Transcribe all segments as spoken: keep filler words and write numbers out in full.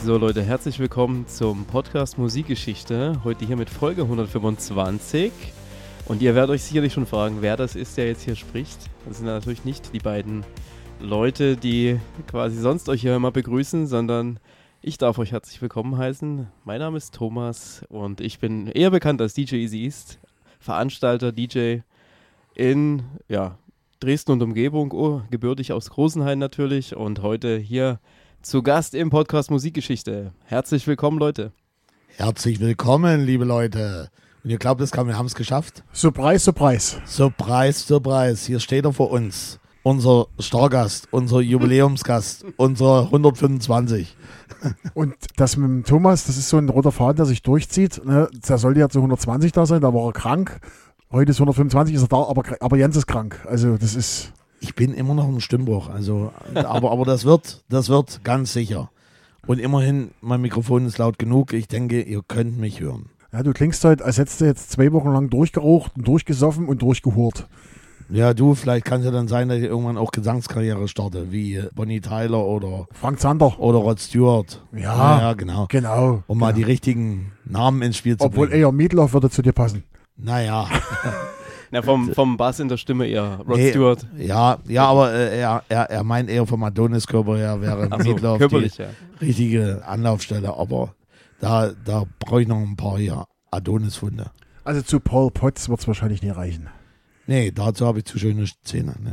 So Leute, herzlich willkommen zum Podcast Musikgeschichte. Heute hier mit Folge hundertfünfundzwanzig. Und ihr werdet euch sicherlich schon fragen, wer das ist, der jetzt hier spricht. Das sind natürlich nicht die beiden Leute, die quasi sonst euch hier immer begrüßen, sondern ich darf euch herzlich willkommen heißen. Mein Name ist Thomas und ich bin eher bekannt als D J Easy East, Veranstalter, D J in ja, Dresden und Umgebung, oh, gebürtig aus Großenhain natürlich, und heute hier zu Gast im Podcast Musikgeschichte. Herzlich willkommen, Leute. Herzlich willkommen, liebe Leute. Und ihr glaubt, es kann, wir haben es geschafft? Surprise, Surprise. Surprise, Surprise. Hier steht er vor uns. Unser Stargast, unser Jubiläumsgast, unser hundertfünfundzwanzig. Und das mit dem Thomas, das ist so ein roter Faden, der sich durchzieht. Ne? Der sollte ja zu hundertzwanzig da sein, da war er krank. Heute ist hundertfünfundzwanzig, ist er da, aber, aber Jens ist krank. Also das ist... Ich bin immer noch im Stimmbruch, also, aber, aber das wird, das wird ganz sicher. Und immerhin, mein Mikrofon ist laut genug. Ich denke, ihr könnt mich hören. Ja, du klingst halt, als hättest du jetzt zwei Wochen lang durchgeraucht und durchgesoffen und durchgehurt. Ja, du, vielleicht kann es ja dann sein, dass ich irgendwann auch Gesangskarriere starte, wie Bonnie Tyler oder Frank Zander oder Rod Stewart. Ja, ja, ja genau. genau. Um mal genau. die richtigen Namen ins Spiel zu Obwohl bringen. eher Meatloaf würde zu dir passen. Naja. Na, vom, vom Bass in der Stimme eher Rod nee, Stewart. Ja, ja, aber äh, er, er, er meint eher vom Adoniskörper her, wäre Ach so, Meatloaf körperlich, die ja. richtige Anlaufstelle. Aber da, da brauche ich noch ein paar hier Adonisfunde. Also zu Paul Potts wird es wahrscheinlich nie reichen. Nee, dazu habe ich zu schöne Zähne. Ne?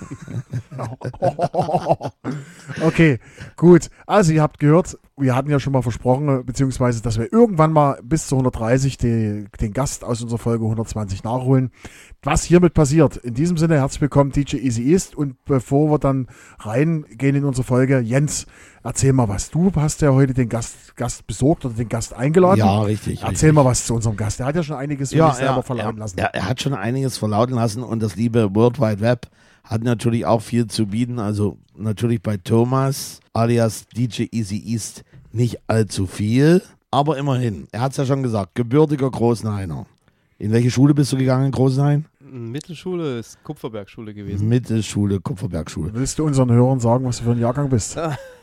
Okay, gut. Also ihr habt gehört, wir hatten ja schon mal versprochen, beziehungsweise, dass wir irgendwann mal bis zu hundertdreißig die, den Gast aus unserer Folge hundertzwanzig nachholen. Was hiermit passiert. In diesem Sinne, herzlich willkommen, D J Easy East. Und bevor wir dann reingehen in unsere Folge, Jens, erzähl mal was. Du hast ja heute den Gast, Gast besorgt oder den Gast eingeladen. Ja, richtig. Erzähl richtig. mal was zu unserem Gast. Der hat ja schon einiges für ja, sich selber er, verlauten er, lassen. Er, er hat schon einiges verlauten lassen und das liebe World Wide Web hat natürlich auch viel zu bieten. Also natürlich bei Thomas alias D J Easy East nicht allzu viel, aber immerhin. Er hat es ja schon gesagt, gebürtiger Großenhainer. In welche Schule bist du gegangen in Großenhain? Mittelschule ist Kupferbergschule gewesen. Mittelschule, Kupferbergschule. Willst du unseren Hörern sagen, was du für ein Jahrgang bist?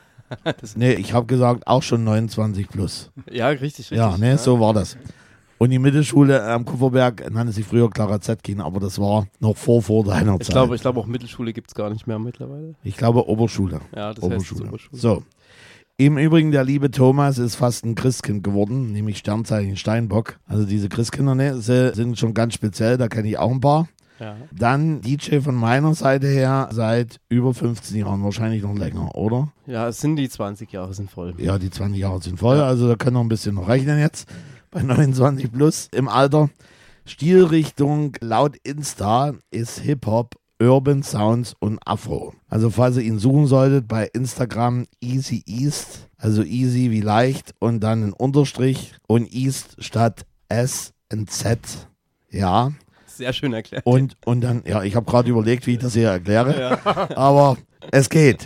Das, Nee, ich habe gesagt, auch schon neunundzwanzig plus. ja, richtig, richtig. Ja, ne, so war das. Und die Mittelschule am Kupferberg nannte sich früher Clara Zetkin, aber das war noch vor, vor deiner Ich Zeit. glaube, ich glaube auch Mittelschule gibt es gar nicht mehr mittlerweile. Ich glaube Oberschule. Ja, das Oberschule. heißt Oberschule. So. Im Übrigen, der liebe Thomas ist fast ein Christkind geworden, nämlich Sternzeichen Steinbock. Also diese Christkinder, ne, sie sind schon ganz speziell, da kenne ich auch ein paar. Ja. Dann D J von meiner Seite her seit über fünfzehn Jahren, wahrscheinlich noch länger, oder? ja, es sind die zwanzig Jahre sind voll. Ja, die zwanzig Jahre sind voll, also da können wir ein bisschen noch rechnen jetzt. Bei neunundzwanzig plus im Alter. Stilrichtung laut Insta ist Hip-Hop, Urban Sounds und Afro. Also falls ihr ihn suchen solltet, bei Instagram Easy East, also easy wie leicht und dann ein Unterstrich und East statt S und Z. Ja. Sehr schön erklärt. Und, und dann, ja, ich habe gerade überlegt, wie ich das hier erkläre, Ja. aber es geht.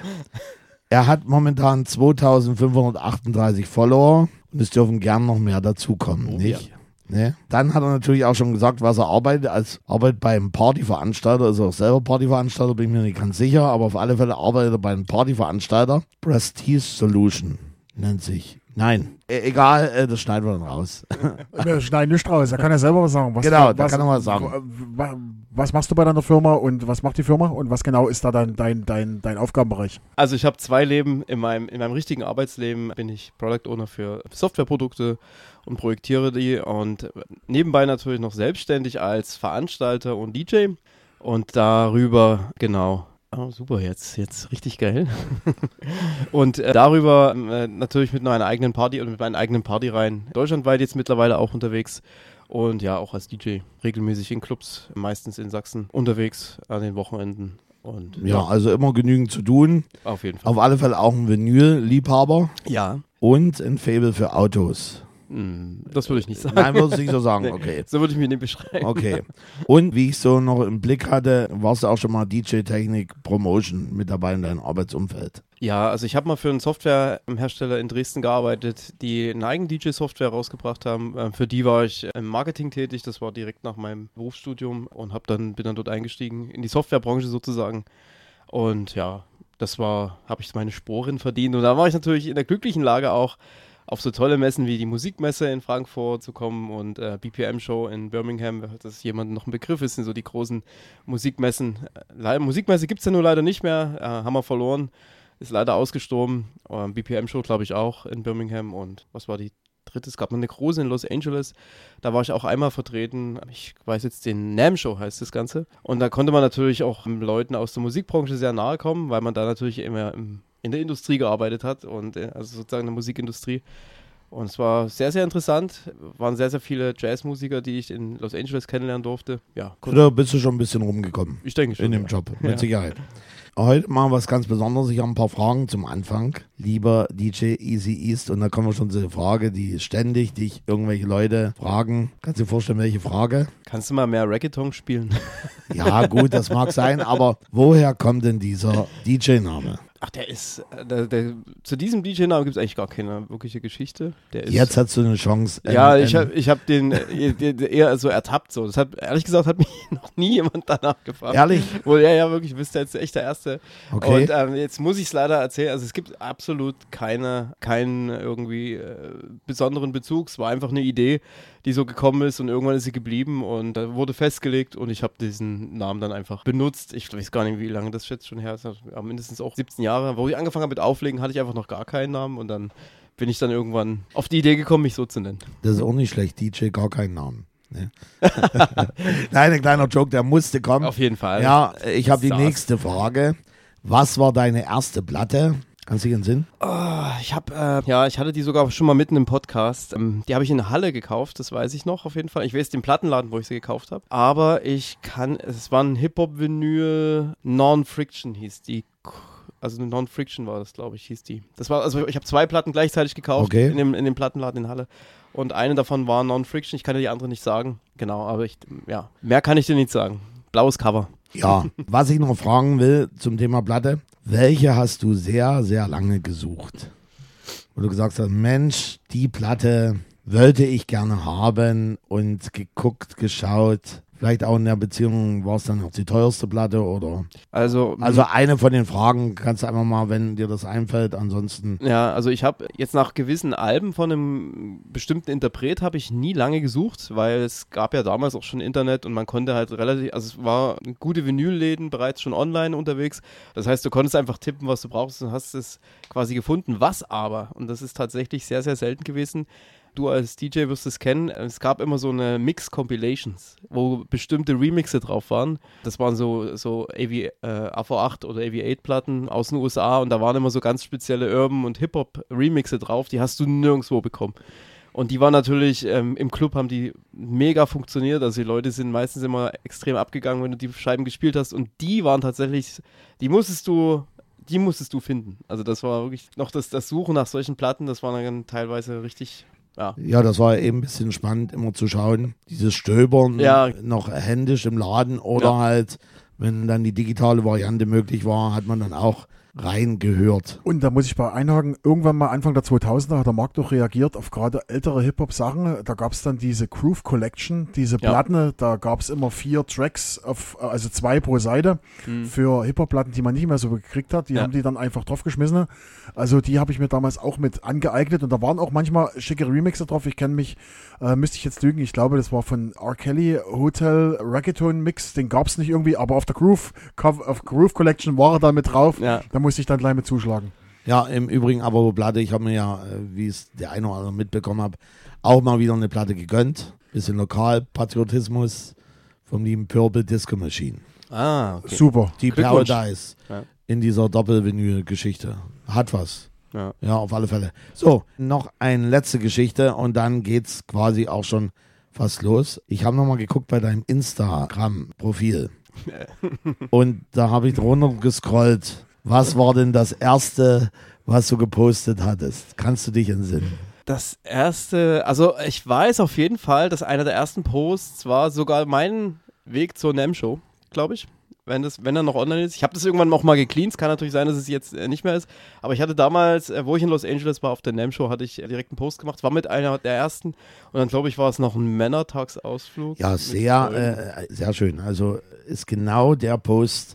Er hat momentan zweitausendfünfhundertachtunddreißig Follower und es dürfen gern noch mehr dazukommen, Oh, nicht? Ne? Dann hat er natürlich auch schon gesagt, was er arbeitet. Als arbeitet beim Partyveranstalter, ist er auch selber Partyveranstalter, bin ich mir nicht ganz sicher, aber auf alle Fälle arbeitet er bei einem Partyveranstalter. Prestige Solution nennt sich. Nein, e- egal, äh, das schneiden wir dann raus. Wir schneiden nicht raus, er kann ja selber was sagen. Was, Genau, da was, kann er was sagen. wa- Was machst du bei deiner Firma und was macht die Firma und was genau ist da dein, dein, dein, dein Aufgabenbereich? Also ich habe zwei Leben. In meinem, in meinem richtigen Arbeitsleben bin ich Product Owner für Softwareprodukte und projektiere die und nebenbei natürlich noch selbstständig als Veranstalter und D J und darüber, genau, oh super, jetzt, jetzt richtig geil. Und äh, darüber äh, natürlich mit meiner eigenen Party und mit meinen eigenen Partyreihen deutschlandweit jetzt mittlerweile auch unterwegs. Und ja, auch als D J regelmäßig in Clubs, meistens in Sachsen, unterwegs an den Wochenenden. Und Ja, also immer genügend zu tun. auf jeden Fall. Auf alle Fälle auch ein Vinyl-Liebhaber Ja, und ein Faible für Autos. hm, das würde ich nicht sagen. Nein, würde ich nicht so sagen, Nee, okay. So würde ich mich nicht beschreiben. Okay. Und wie ich so noch im Blick hatte, warst du auch schon mal D J-Technik Promotion mit dabei in deinem Arbeitsumfeld? Ja, also ich habe mal für einen Softwarehersteller in Dresden gearbeitet, die eine eigene D J-Software rausgebracht haben. Ähm, Für die war ich im Marketing tätig, das war direkt nach meinem Berufsstudium und hab dann, bin dann dort eingestiegen, in die Softwarebranche sozusagen. Und ja, das war, habe ich meine Sporen verdient. Und da war ich natürlich in der glücklichen Lage auch, auf so tolle Messen wie die Musikmesse in Frankfurt zu kommen und äh, B P M-Show in Birmingham, dass jemand noch ein Begriff ist, sind so die großen Musikmessen. Le- Musikmesse gibt es ja nur leider nicht mehr, äh, haben wir verloren, ist leider ausgestorben. Ähm, B P M-Show glaube ich auch in Birmingham und was war die dritte? Es gab noch eine große in Los Angeles, da war ich auch einmal vertreten. Ich weiß jetzt, den NAMM-Show heißt das Ganze. Und da konnte man natürlich auch Leuten aus der Musikbranche sehr nahe kommen, weil man da natürlich immer im in der Industrie gearbeitet hat und also sozusagen in der Musikindustrie. Und es war sehr, sehr interessant. Waren sehr, sehr viele Jazzmusiker, die ich in Los Angeles kennenlernen durfte. Ja, Oder bist du schon ein bisschen rumgekommen? Ich denke schon. In dem ja. Job, mit ja. Sicherheit. Heute mal was ganz Besonderes. Ich habe ein paar Fragen zum Anfang. Lieber D J Easy East, und da kommen wir schon zu der Frage, die ständig dich irgendwelche Leute fragen. Kannst du dir vorstellen, welche Frage? Kannst du mal mehr Reggaeton spielen? Ja, gut, das mag sein, aber woher kommt denn dieser D J-Name? Ach, der ist, der, der, zu diesem D J-Namen gibt es eigentlich gar keine wirkliche Geschichte. Der ist, Jetzt hast du eine Chance. Ja, ähm, ich habe ich hab den äh, eher so ertappt. So. Das hat, ehrlich gesagt hat mich noch nie jemand danach gefragt. Ehrlich? Wohl, ja, ja, wirklich, du bist jetzt echt der Erste. Okay. Und ähm, jetzt muss ich es leider erzählen, also es gibt absolut keine, keinen irgendwie äh, besonderen Bezug. Es war einfach eine Idee, die so gekommen ist und irgendwann ist sie geblieben und da wurde festgelegt und ich habe diesen Namen dann einfach benutzt. Ich weiß gar nicht, wie lange das jetzt schon her ist. Ja, mindestens auch siebzehn Jahre. Wo ich angefangen habe mit Auflegen, hatte ich einfach noch gar keinen Namen und dann bin ich dann irgendwann auf die Idee gekommen, mich so zu nennen. Das ist auch nicht schlecht, D J, gar keinen Namen. Ne? Nein, ein kleiner Joke, der musste kommen. Auf jeden Fall. Ja, ich habe die Saß. nächste Frage. Was war deine erste Platte? Kannst du dich entsinnen? Oh, ich habe, äh, ja, ich hatte die sogar schon mal mitten im Podcast. Ähm, die habe ich in Halle gekauft, das weiß ich noch auf jeden Fall. Ich weiß den Plattenladen, wo ich sie gekauft habe. Aber ich kann, es war ein Hip-Hop-Vinyl, Non-Friction hieß die. Also Non-Friction war das, glaube ich, hieß die. Das war, also ich habe zwei Platten gleichzeitig gekauft Okay. in, dem, in dem Plattenladen in Halle. Und eine davon war Non-Friction, ich kann dir die andere nicht sagen. Genau, aber ich, ja, mehr kann ich dir nicht sagen. Blaues Cover. Ja, was ich noch fragen will zum Thema Platte, welche hast du sehr, sehr lange gesucht? Wo du gesagt hast, Mensch, die Platte wollte ich gerne haben und geguckt, geschaut. Vielleicht auch in der Beziehung war es dann auch die teuerste Platte oder? Also, Also eine von den Fragen kannst du einfach mal, wenn dir das einfällt, ansonsten. ja, also ich habe jetzt nach gewissen Alben von einem bestimmten Interpret habe ich nie lange gesucht, weil es gab ja damals auch schon Internet und man konnte halt relativ, also es war gute Vinylläden bereits schon online unterwegs. Das heißt, du konntest einfach tippen, was du brauchst und hast es quasi gefunden. Was aber, und das ist tatsächlich sehr, sehr selten gewesen, du als D J wirst es kennen, es gab immer so eine Mix-Compilations, wo bestimmte Remixe drauf waren. Das waren so, so A V, äh, A V acht oder A V acht Platten aus den U S A und da waren immer so ganz spezielle Urban- und Hip-Hop-Remixe drauf, die hast du nirgendwo bekommen. Und die waren natürlich, ähm, im Club haben die mega funktioniert, also die Leute sind meistens immer extrem abgegangen, wenn du die Scheiben gespielt hast und die waren tatsächlich, die musstest du die musstest du finden. Also das war wirklich noch das, das Suchen nach solchen Platten, das war dann teilweise richtig... Ja. Ja, das war eben ein bisschen spannend, immer zu schauen. Dieses Stöbern Ja. noch händisch im Laden oder Ja. halt, wenn dann die digitale Variante möglich war, hat man dann auch reingehört. Und da muss ich bei einhaken, irgendwann mal Anfang der zweitausender hat der Markt doch reagiert auf gerade ältere Hip-Hop-Sachen. Da gab es dann diese Groove Collection, diese Ja. Platten, da gab es immer vier Tracks, auf, also zwei pro Seite Hm. für Hip-Hop-Platten, die man nicht mehr so gekriegt hat. Die Ja. haben die dann einfach draufgeschmissen. Also die habe ich mir damals auch mit angeeignet und da waren auch manchmal schicke Remixe drauf. Ich kenne mich, äh, müsste ich jetzt lügen, ich glaube, das war von R. Kelly, Hotel Reggaeton Mix, den gab es nicht irgendwie, aber auf der Groove, auf Groove Collection war er da mit drauf. Ja. Da musste ich dann gleich mit zuschlagen. Ja, im Übrigen aber Platte, ich habe mir ja, äh, wie es der eine oder andere mitbekommen hat, auch mal wieder eine Platte gegönnt. Bisschen Lokalpatriotismus vom lieben Purple Disco Machine. Ah, okay. Super. Die Glückwunsch. Paradise Ja. in dieser Doppelvinyl-Geschichte. Hat was. Ja. Ja, auf alle Fälle. So, noch eine letzte Geschichte und dann geht's quasi auch schon fast los. Ich habe nochmal geguckt bei deinem Instagram-Profil und da habe ich drunter gescrollt. Was war denn das erste, was du gepostet hattest? Kannst du dich entsinnen? Das erste, also ich weiß auf jeden Fall, dass einer der ersten Posts war sogar mein Weg zur NAMM-Show, glaube ich. Wenn, das, wenn er noch online ist. Ich habe das irgendwann noch mal gecleant. Es kann natürlich sein, dass es jetzt äh, nicht mehr ist. Aber ich hatte damals, äh, wo ich in Los Angeles war, auf der NAMM-Show, hatte ich äh, direkt einen Post gemacht. War mit einer der ersten. Und dann, glaube ich, war es noch ein Männertagsausflug. Ja, mit sehr, Freunden. äh, sehr schön. Also ist genau der Post,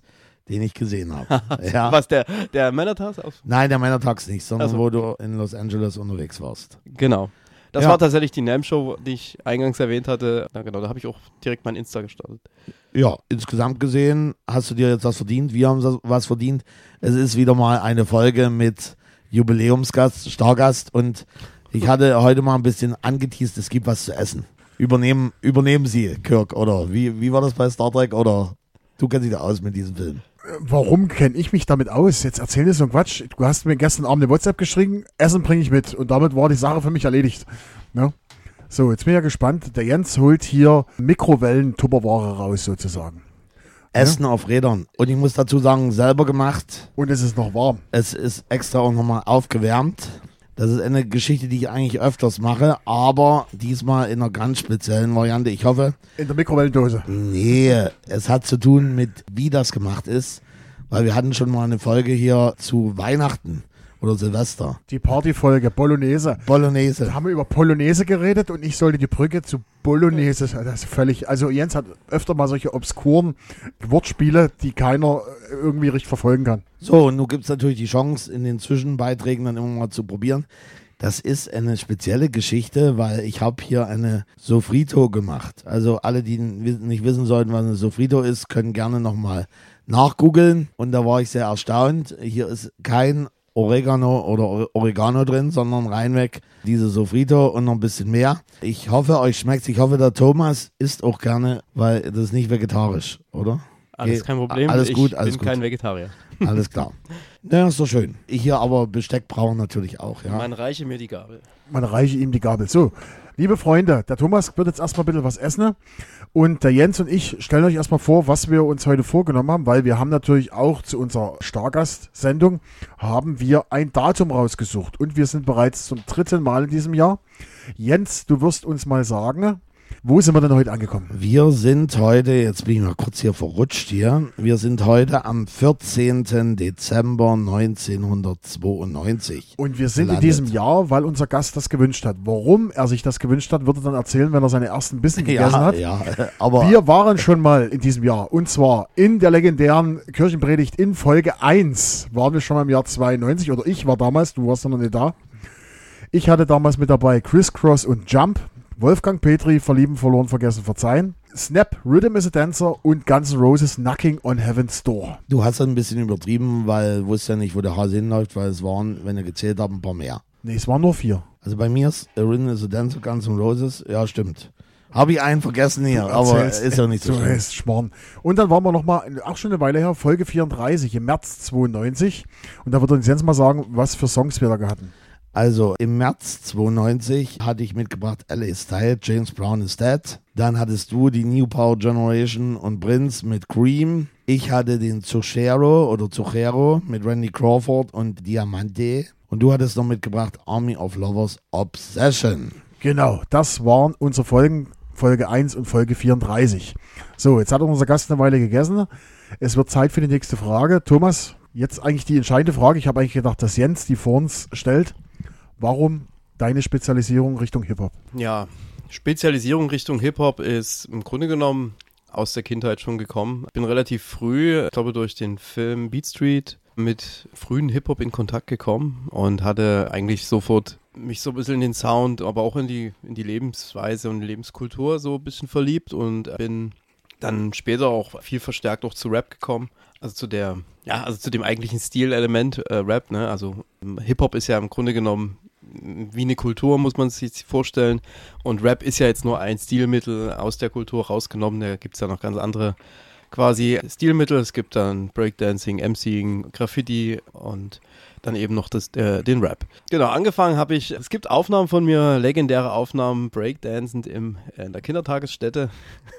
den ich gesehen habe. Ja. Was, der, der Männertag? Nein, der Männertags nicht, sondern Also. wo du in Los Angeles unterwegs warst. Genau. Das Ja. war tatsächlich die NAMM-Show, die ich eingangs erwähnt hatte. Ja, genau, da habe ich auch direkt mein Insta gestartet. Ja, insgesamt gesehen hast du dir jetzt was verdient. Wir haben was verdient. Es ist wieder mal eine Folge mit Jubiläumsgast, Stargast, und ich hatte heute mal ein bisschen angeteased, es gibt was zu essen. Übernehmen, übernehmen Sie, Kirk, oder wie, wie war das bei Star Trek, oder du kennst dich da aus mit diesem Film? Warum kenne ich mich damit aus? Jetzt erzähl dir so einen Quatsch. Du hast mir gestern Abend eine WhatsApp geschrieben, Essen bringe ich mit. Und damit war die Sache für mich erledigt. Ne? So, jetzt bin ich ja gespannt. Der Jens holt hier Mikrowellen-Tupperware raus, sozusagen. Essen auf Rädern. Und ich muss dazu sagen, selber gemacht. Und es ist noch warm. Es ist extra auch nochmal aufgewärmt. Das ist eine Geschichte, die ich eigentlich öfters mache, aber diesmal in einer ganz speziellen Variante. Ich hoffe, In der Mikrowellendose. nee, es hat zu tun mit, wie das gemacht ist, weil wir hatten schon mal eine Folge hier zu Weihnachten oder Silvester. Die Partyfolge Bolognese. Da Bolognese. haben wir über Polonaise geredet und ich sollte die Brücke zu Bolognese. Das ist völlig. Also Jens hat öfter mal solche obskuren Wortspiele, die keiner irgendwie richtig verfolgen kann. So, und nun gibt es natürlich die Chance, in den Zwischenbeiträgen dann immer mal zu probieren. Das ist eine spezielle Geschichte, weil ich habe hier eine Sofrito gemacht. Also alle, die nicht wissen sollten, was eine Sofrito ist, können gerne nochmal nachgoogeln. Und da war ich sehr erstaunt. Hier ist kein Oregano oder Oregano drin, sondern reinweg diese Sofrito und noch ein bisschen mehr. Ich hoffe, euch schmeckt's. Ich hoffe, der Thomas isst auch gerne, weil das ist nicht vegetarisch, oder? Alles Okay, kein Problem. alles gut, ich alles bin gut. kein Vegetarier. Alles klar. Ja, ist doch schön. Ich hier aber Besteck brauche natürlich auch, ja. Man reiche mir die Gabel. Man reiche ihm die Gabel. So, liebe Freunde, der Thomas wird jetzt erstmal ein bisschen was essen. Und der Jens und ich stellen euch erstmal vor, was wir uns heute vorgenommen haben, weil wir haben natürlich auch zu unserer Stargast-Sendung haben wir ein Datum rausgesucht. Und wir sind bereits zum dritten Mal in diesem Jahr. Jens, du wirst uns mal sagen, wo sind wir denn heute angekommen? Wir sind heute, jetzt bin ich mal kurz hier verrutscht hier, wir sind heute am vierzehnten Dezember neunzehnhundertzweiundneunzig. Und wir sind gelandet. in diesem Jahr, weil unser Gast das gewünscht hat. Warum er sich das gewünscht hat, wird er dann erzählen, wenn er seine ersten Bissen gegessen Ja, hat. ja, aber Wir waren schon mal in diesem Jahr, und zwar in der legendären Kirchenpredigt in Folge eins waren wir schon mal im Jahr zweiundneunzig, oder ich war damals, du warst noch nicht da. Ich hatte damals mit dabei Criss Cross und Jump, Wolfgang Petri, Verlieben, Verloren, Vergessen, Verzeihen, Snap, Rhythm is a Dancer und Guns N' Roses, Knocking on Heaven's Door. du hast das ein bisschen übertrieben, weil du wusstest ja nicht, wo der Hase hinläuft, weil es waren, wenn ihr gezählt habt, ein paar mehr. Nee, es waren nur vier. Also bei mir ist A Rhythm is a Dancer, Guns N' Roses, ja stimmt. Habe ich einen vergessen hier, Du aber erzählst, ist ja nicht so so schlimm. ist Schmarrn. Und dann waren wir nochmal, auch schon eine Weile her, Folge vierunddreißig im März zweiundneunzig. Und da wird uns Jens mal sagen, was für Songs wir da hatten. Also im März zweiundneunzig hatte ich mitgebracht L A Style, James Brown is Dead. Dann hattest du die New Power Generation und Prince mit Cream. Ich hatte den Zucchero oder Zucchero mit Randy Crawford und Diamante. Und du hattest noch mitgebracht Army of Lovers Obsession. Genau, das waren unsere Folgen, Folge eins und Folge vierunddreißig. So, jetzt hat unser Gast eine Weile gegessen. Es wird Zeit für die nächste Frage. Thomas, jetzt eigentlich die entscheidende Frage. Ich habe eigentlich gedacht, dass Jens die vor uns stellt. Warum deine Spezialisierung Richtung Hip-Hop? Ja, Spezialisierung Richtung Hip-Hop ist im Grunde genommen aus der Kindheit schon gekommen. Ich bin relativ früh, ich glaube durch den Film Beat Street, mit frühen Hip-Hop in Kontakt gekommen und hatte eigentlich sofort mich so ein bisschen in den Sound, aber auch in die, in die Lebensweise und Lebenskultur so ein bisschen verliebt und bin dann später auch viel verstärkt auch zu Rap gekommen. Also zu der, ja, also zu dem eigentlichen Stilelement äh, Rap, ne? Also Hip-Hop ist ja im Grunde genommen wie eine Kultur, muss man sich vorstellen. Und Rap ist ja jetzt nur ein Stilmittel aus der Kultur rausgenommen. Da gibt es ja noch ganz andere quasi Stilmittel. Es gibt dann Breakdancing, MCing, Graffiti und dann eben noch das, äh, den Rap. Genau, angefangen habe ich, es gibt Aufnahmen von mir, legendäre Aufnahmen, breakdancend im, in der Kindertagesstätte.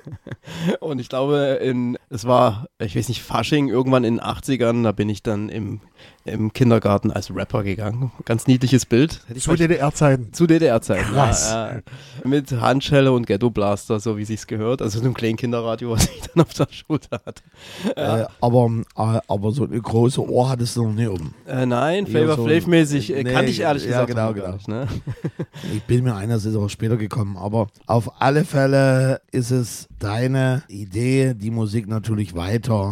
Und ich glaube, in, es war, ich weiß nicht, Fasching, irgendwann in den achtzigern, da bin ich dann im, im Kindergarten als Rapper gegangen. Ganz niedliches Bild. Hätte ich Zu D D R-Zeiten. Zu D D R-Zeiten. Krass. Ja, äh, mit Handschelle und Ghetto-Blaster, so wie sich's gehört. Also so einem kleinen Kinderradio, was ich dann auf der Schulter hatte. Äh, aber, äh, aber so eine große Ohr hattest du noch nie um. Äh, nein, Eher Flavor so- Flav-mäßig äh, Nee, kannte ich ehrlich ja, gesagt genau, noch gar genau. nicht. Ne? Ich bin mir einer, das ist auch später gekommen, aber auf alle Fälle ist es deine Idee, die Musik natürlich weiter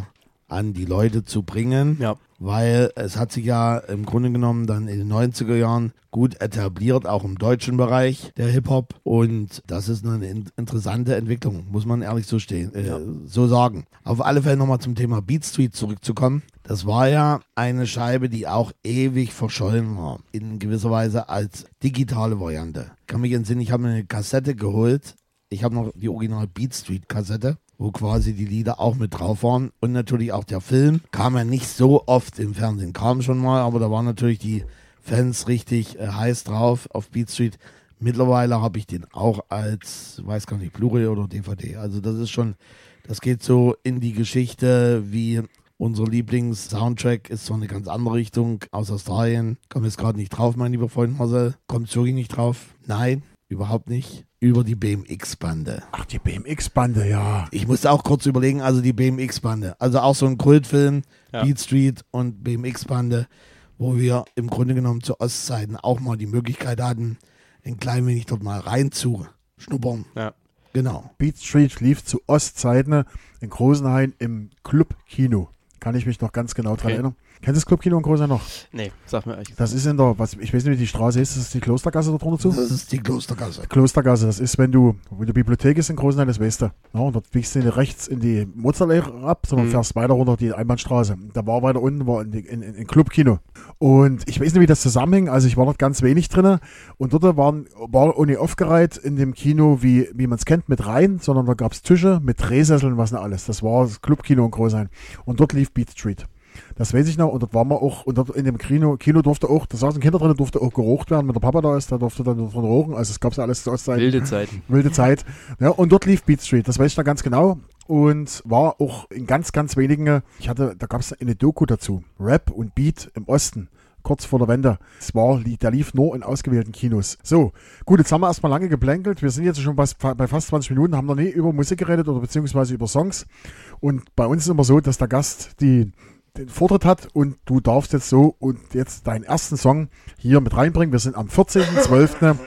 an die Leute zu bringen. Ja. Weil es hat sich ja im Grunde genommen dann in den neunziger Jahren gut etabliert, auch im deutschen Bereich, der Hip-Hop. Und das ist eine in- interessante Entwicklung, muss man ehrlich so stehen, äh, Ja. so sagen. Auf alle Fälle nochmal zum Thema Beat Street zurückzukommen. Das war ja eine Scheibe, die auch ewig verschollen war, in gewisser Weise als digitale Variante. Ich kann mich entsinnen, ich habe mir eine Kassette geholt. Ich habe noch die Original Beat Street Kassette, wo quasi die Lieder auch mit drauf waren. Und natürlich auch der Film. Kam ja nicht so oft im Fernsehen. Kam schon mal, aber da waren natürlich die Fans richtig äh, heiß drauf auf Beat Street. Mittlerweile habe ich den auch als, weiß gar nicht, Blu-ray oder D V D. Also das ist schon, das geht so in die Geschichte wie unser Lieblings-Soundtrack ist zwar eine ganz andere Richtung aus Australien. Kommt jetzt gerade nicht drauf, mein lieber Freund Marcel. Kommt wirklich nicht drauf? Nein, überhaupt nicht. Über die B M X-Bande. Ach, die B M X-Bande, ja. Ich musste auch kurz überlegen, also die B M X-Bande. Also auch so ein Kultfilm, Ja. Beat Street und B M X-Bande, wo wir im Grunde genommen zu Ostzeiten auch mal die Möglichkeit hatten, ein klein wenig dort mal reinzuschnuppern. Ja. Genau. Beat Street lief zu Ostzeiten in Großenhain im Clubkino. Kann ich mich noch ganz genau dran Okay. erinnern. Kennst du das Clubkino in Großenhain noch? Nee, sag mir eigentlich. Das ist in der, was, ich weiß nicht, wie die Straße ist, das ist die Klostergasse da drunter zu? Das ist die Klostergasse. Klostergasse, das ist, wenn du, wo die Bibliothek ist in Großenhain, das weißt du. Ja, und dort biegst du nicht rechts in die Mozartlehre ab, sondern Mhm. fährst weiter runter die Einbahnstraße. Da war weiter unten, war in, in, in, in Clubkino. Und ich weiß nicht, wie das zusammenhängt, also ich war dort ganz wenig drin. Und dort waren, war ohne aufgereiht in dem Kino, wie, wie man es kennt, mit Reihen, sondern da gab es Tische mit Drehsesseln, was nicht alles. Das war das Clubkino in Großenhain. Und dort lief Beat Street. Das weiß ich noch, und dort waren wir auch, und dort in dem Kino, Kino durfte auch, da saßen Kinder drin, durfte auch geraucht werden, wenn der Papa da ist, da durfte dann davon rauchen, also es gab ja alles zu Ostzeiten. Wilde Zeiten. Wilde Zeit. Ja, und dort lief Beat Street, das weiß ich noch ganz genau. Und war auch in ganz, ganz wenigen, ich hatte, da gab es eine Doku dazu, Rap und Beat im Osten. Kurz vor der Wende. Das war, der lief nur in ausgewählten Kinos. So, gut, jetzt haben wir erstmal lange geplänkelt. Wir sind jetzt schon bei, bei fast zwanzig Minuten, haben noch nie über Musik geredet oder beziehungsweise über Songs. Und bei uns ist immer so, dass der Gast die, den Vortritt hat und du darfst jetzt so und jetzt deinen ersten Song hier mit reinbringen. Wir sind am vierzehnten zwölften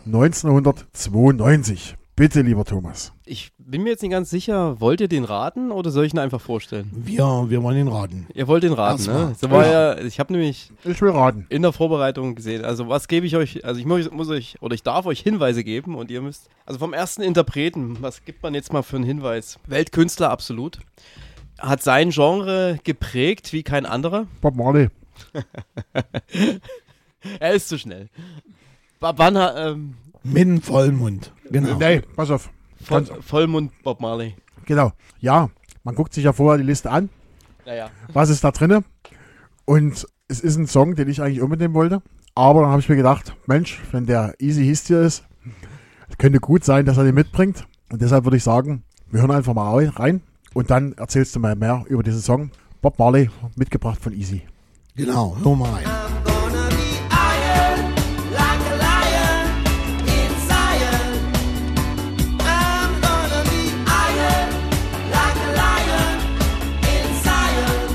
neunzehnhundertzweiundneunzig. Bitte, lieber Thomas. Ich bin mir jetzt nicht ganz sicher, wollt ihr den raten oder soll ich ihn einfach vorstellen? Wir, wir wollen ihn raten. Ihr wollt den raten, Erstmal. ne? So war ja, ich habe nämlich Ich will raten. in der Vorbereitung gesehen, also was gebe ich euch, also ich muss, muss euch, oder ich darf euch Hinweise geben und ihr müsst, also vom ersten Interpreten, was gibt man jetzt mal für einen Hinweis? Weltkünstler, absolut. Hat sein Genre geprägt wie kein anderer. Bob Marley. Er ist zu schnell. Ab wann hat, ähm, Mit einem Vollmund. Genau. Nee, pass auf. Voll, Ganz- Vollmund Bob Marley. Genau. Ja, man guckt sich ja vorher die Liste an. Naja. Was ist da drinne? Und es ist ein Song, den ich eigentlich auch mitnehmen wollte. Aber dann habe ich mir gedacht, Mensch, wenn der Easy Hist hier ist, könnte gut sein, dass er den mitbringt. Und deshalb würde ich sagen, wir hören einfach mal rein und dann erzählst du mal mehr über diesen Song. Bob Marley, mitgebracht von Easy. Genau, hör mal rein. I'm gonna be iron like a lion in Zion. I'm gonna be iron like a lion in Zion.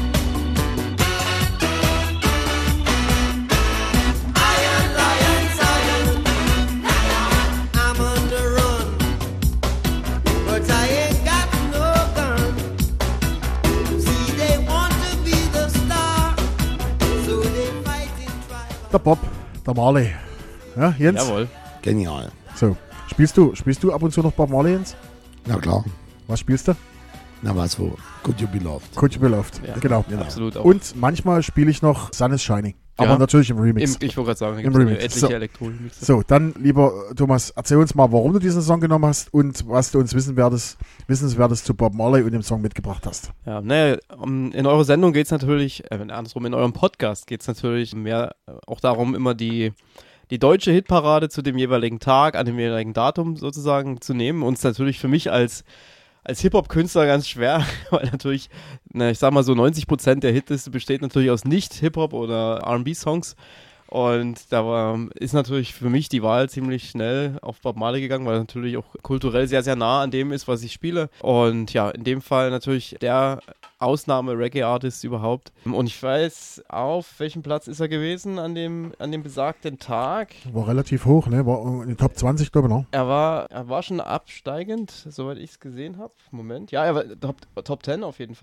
Iron lion Zion. I'm on the run, but I ain't got no gun. See, they want to be the star. So they fight in tribal. Der Bob, der Marley. Ja, Jens? Jawohl. Genial. So, spielst du, spielst du ab und zu noch Bob Marley, Jens? Na klar. Was spielst du? Na was wo? Could you be loved? Could You Be Loved. Ja. Genau. Genau. Absolut auch. Und manchmal spiele ich noch Sun is Shining. Aber Ja. natürlich im Remix. Im, ich wollte gerade sagen, da Im gibt es Remix. etliche So. Elektro-Remixe. So, dann, lieber Thomas, erzähl uns mal, warum du diesen Song genommen hast und was du uns Wissenswertes, Wissenswertes zu Bob Marley und dem Song mitgebracht hast. Ja, naja, um, in eurer Sendung geht es natürlich, äh, andersrum, in eurem Podcast geht es natürlich mehr äh, auch darum, immer die, die deutsche Hitparade zu dem jeweiligen Tag, an dem jeweiligen Datum sozusagen zu nehmen. Und es ist natürlich für mich als, als Hip-Hop-Künstler ganz schwer, weil natürlich, na, ich sag mal so neunzig Prozent der Hitliste besteht natürlich aus Nicht-Hip-Hop- oder R and B-Songs. Und da war, ist natürlich für mich die Wahl ziemlich schnell auf Bob Marley gegangen, weil er natürlich auch kulturell sehr, sehr nah an dem ist, was ich spiele. Und ja, in dem Fall natürlich der Ausnahme-Reggae-Artist überhaupt. Und ich weiß, auf welchem Platz ist er gewesen an dem, an dem besagten Tag? War relativ hoch, ne? War in den Top zwanzig, glaube ich, noch. Er war, er war schon absteigend, soweit ich es gesehen habe. Moment. Ja, er war Top, Top zehn auf jeden Fall.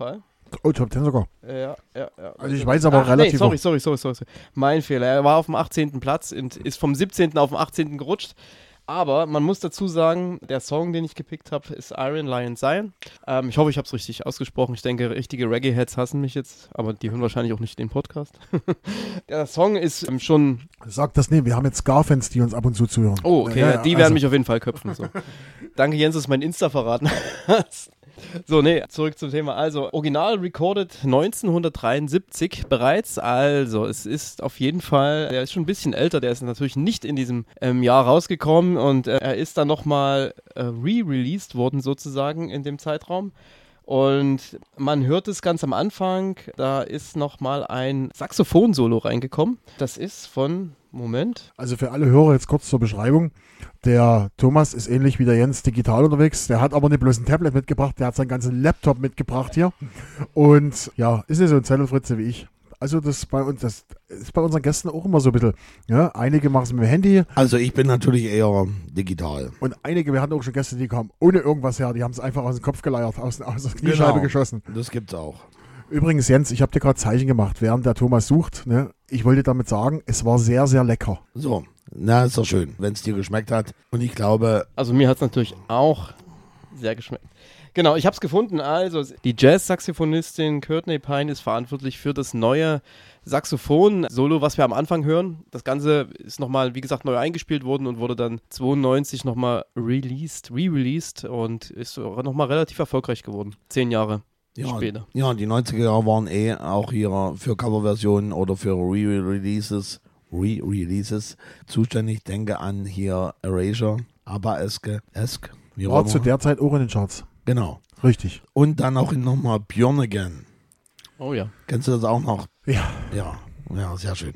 Oh, Top zehn sogar. Ja, ja, ja. Also ich weiß aber Ach, relativ... Nee, sorry, sorry, sorry, sorry. Mein Fehler. Er war auf dem achtzehnten Platz und ist vom siebzehnten auf den achtzehnten gerutscht. Aber man muss dazu sagen, der Song, den ich gepickt habe, ist Iron Lion Zion. Ähm, ich hoffe, ich habe es richtig ausgesprochen. Ich denke, richtige Reggae-Heads hassen mich jetzt, aber die hören wahrscheinlich auch nicht den Podcast. Der Song ist ähm, schon... Sag das nicht, wir haben jetzt Ska-Fans, die uns ab und zu zuhören. Oh, okay, Ja, ja, die also- werden mich auf jeden Fall köpfen. So. Danke, Jens, dass du mein Insta verraten hast. So, nee, zurück zum Thema. Also, original recorded neunzehnhundertdreiundsiebzig bereits. Also, es ist auf jeden Fall, der ist schon ein bisschen älter, der ist natürlich nicht in diesem ähm, Jahr rausgekommen und äh, er ist dann nochmal äh, re-released worden sozusagen in dem Zeitraum. Und man hört es ganz am Anfang, da ist nochmal ein Saxophon-Solo reingekommen. Das ist von, Moment. Also für alle Hörer jetzt kurz zur Beschreibung. Der Thomas ist ähnlich wie der Jens digital unterwegs. Der hat aber nicht bloß ein Tablet mitgebracht, der hat seinen ganzen Laptop mitgebracht hier. Und ja, ist nicht so ein Zettelfritze wie ich. Also das bei uns, das ist bei unseren Gästen auch immer so ein bisschen. Ja, einige machen es mit dem Handy Also ich bin natürlich eher digital. und einige, wir hatten auch schon Gäste, die kamen ohne irgendwas her, die haben es einfach aus dem Kopf geleiert, aus, aus der Kniescheibe Genau. geschossen. Das gibt's auch. Übrigens, Jens, ich habe dir gerade Zeichen gemacht, während der Thomas sucht. Ne? Ich wollte damit sagen, es war sehr, sehr lecker. So, na ist doch schön, wenn es dir geschmeckt hat. Und ich glaube, Also mir hat es natürlich auch sehr geschmeckt. Genau, ich habe es gefunden. Also die Jazz-Saxophonistin Courtney Pine ist verantwortlich für das neue Saxophon-Solo, was wir am Anfang hören. Das Ganze ist nochmal, wie gesagt, neu eingespielt worden und wurde dann zweiundneunzig nochmal released, re-released und ist nochmal relativ erfolgreich geworden. Zehn Jahre ja, später. ja, die neunziger Jahre waren eh auch hier für Coverversionen oder für Re-Releases, Re-Releases zuständig. Denke an hier Erasure, ABBA, Eske, Esk, wie War auch zu immer. der Zeit auch in den Charts. Genau. Richtig. Und dann auch nochmal Björn Again. Oh ja. Kennst du das auch noch? Ja. Ja, ja, sehr schön.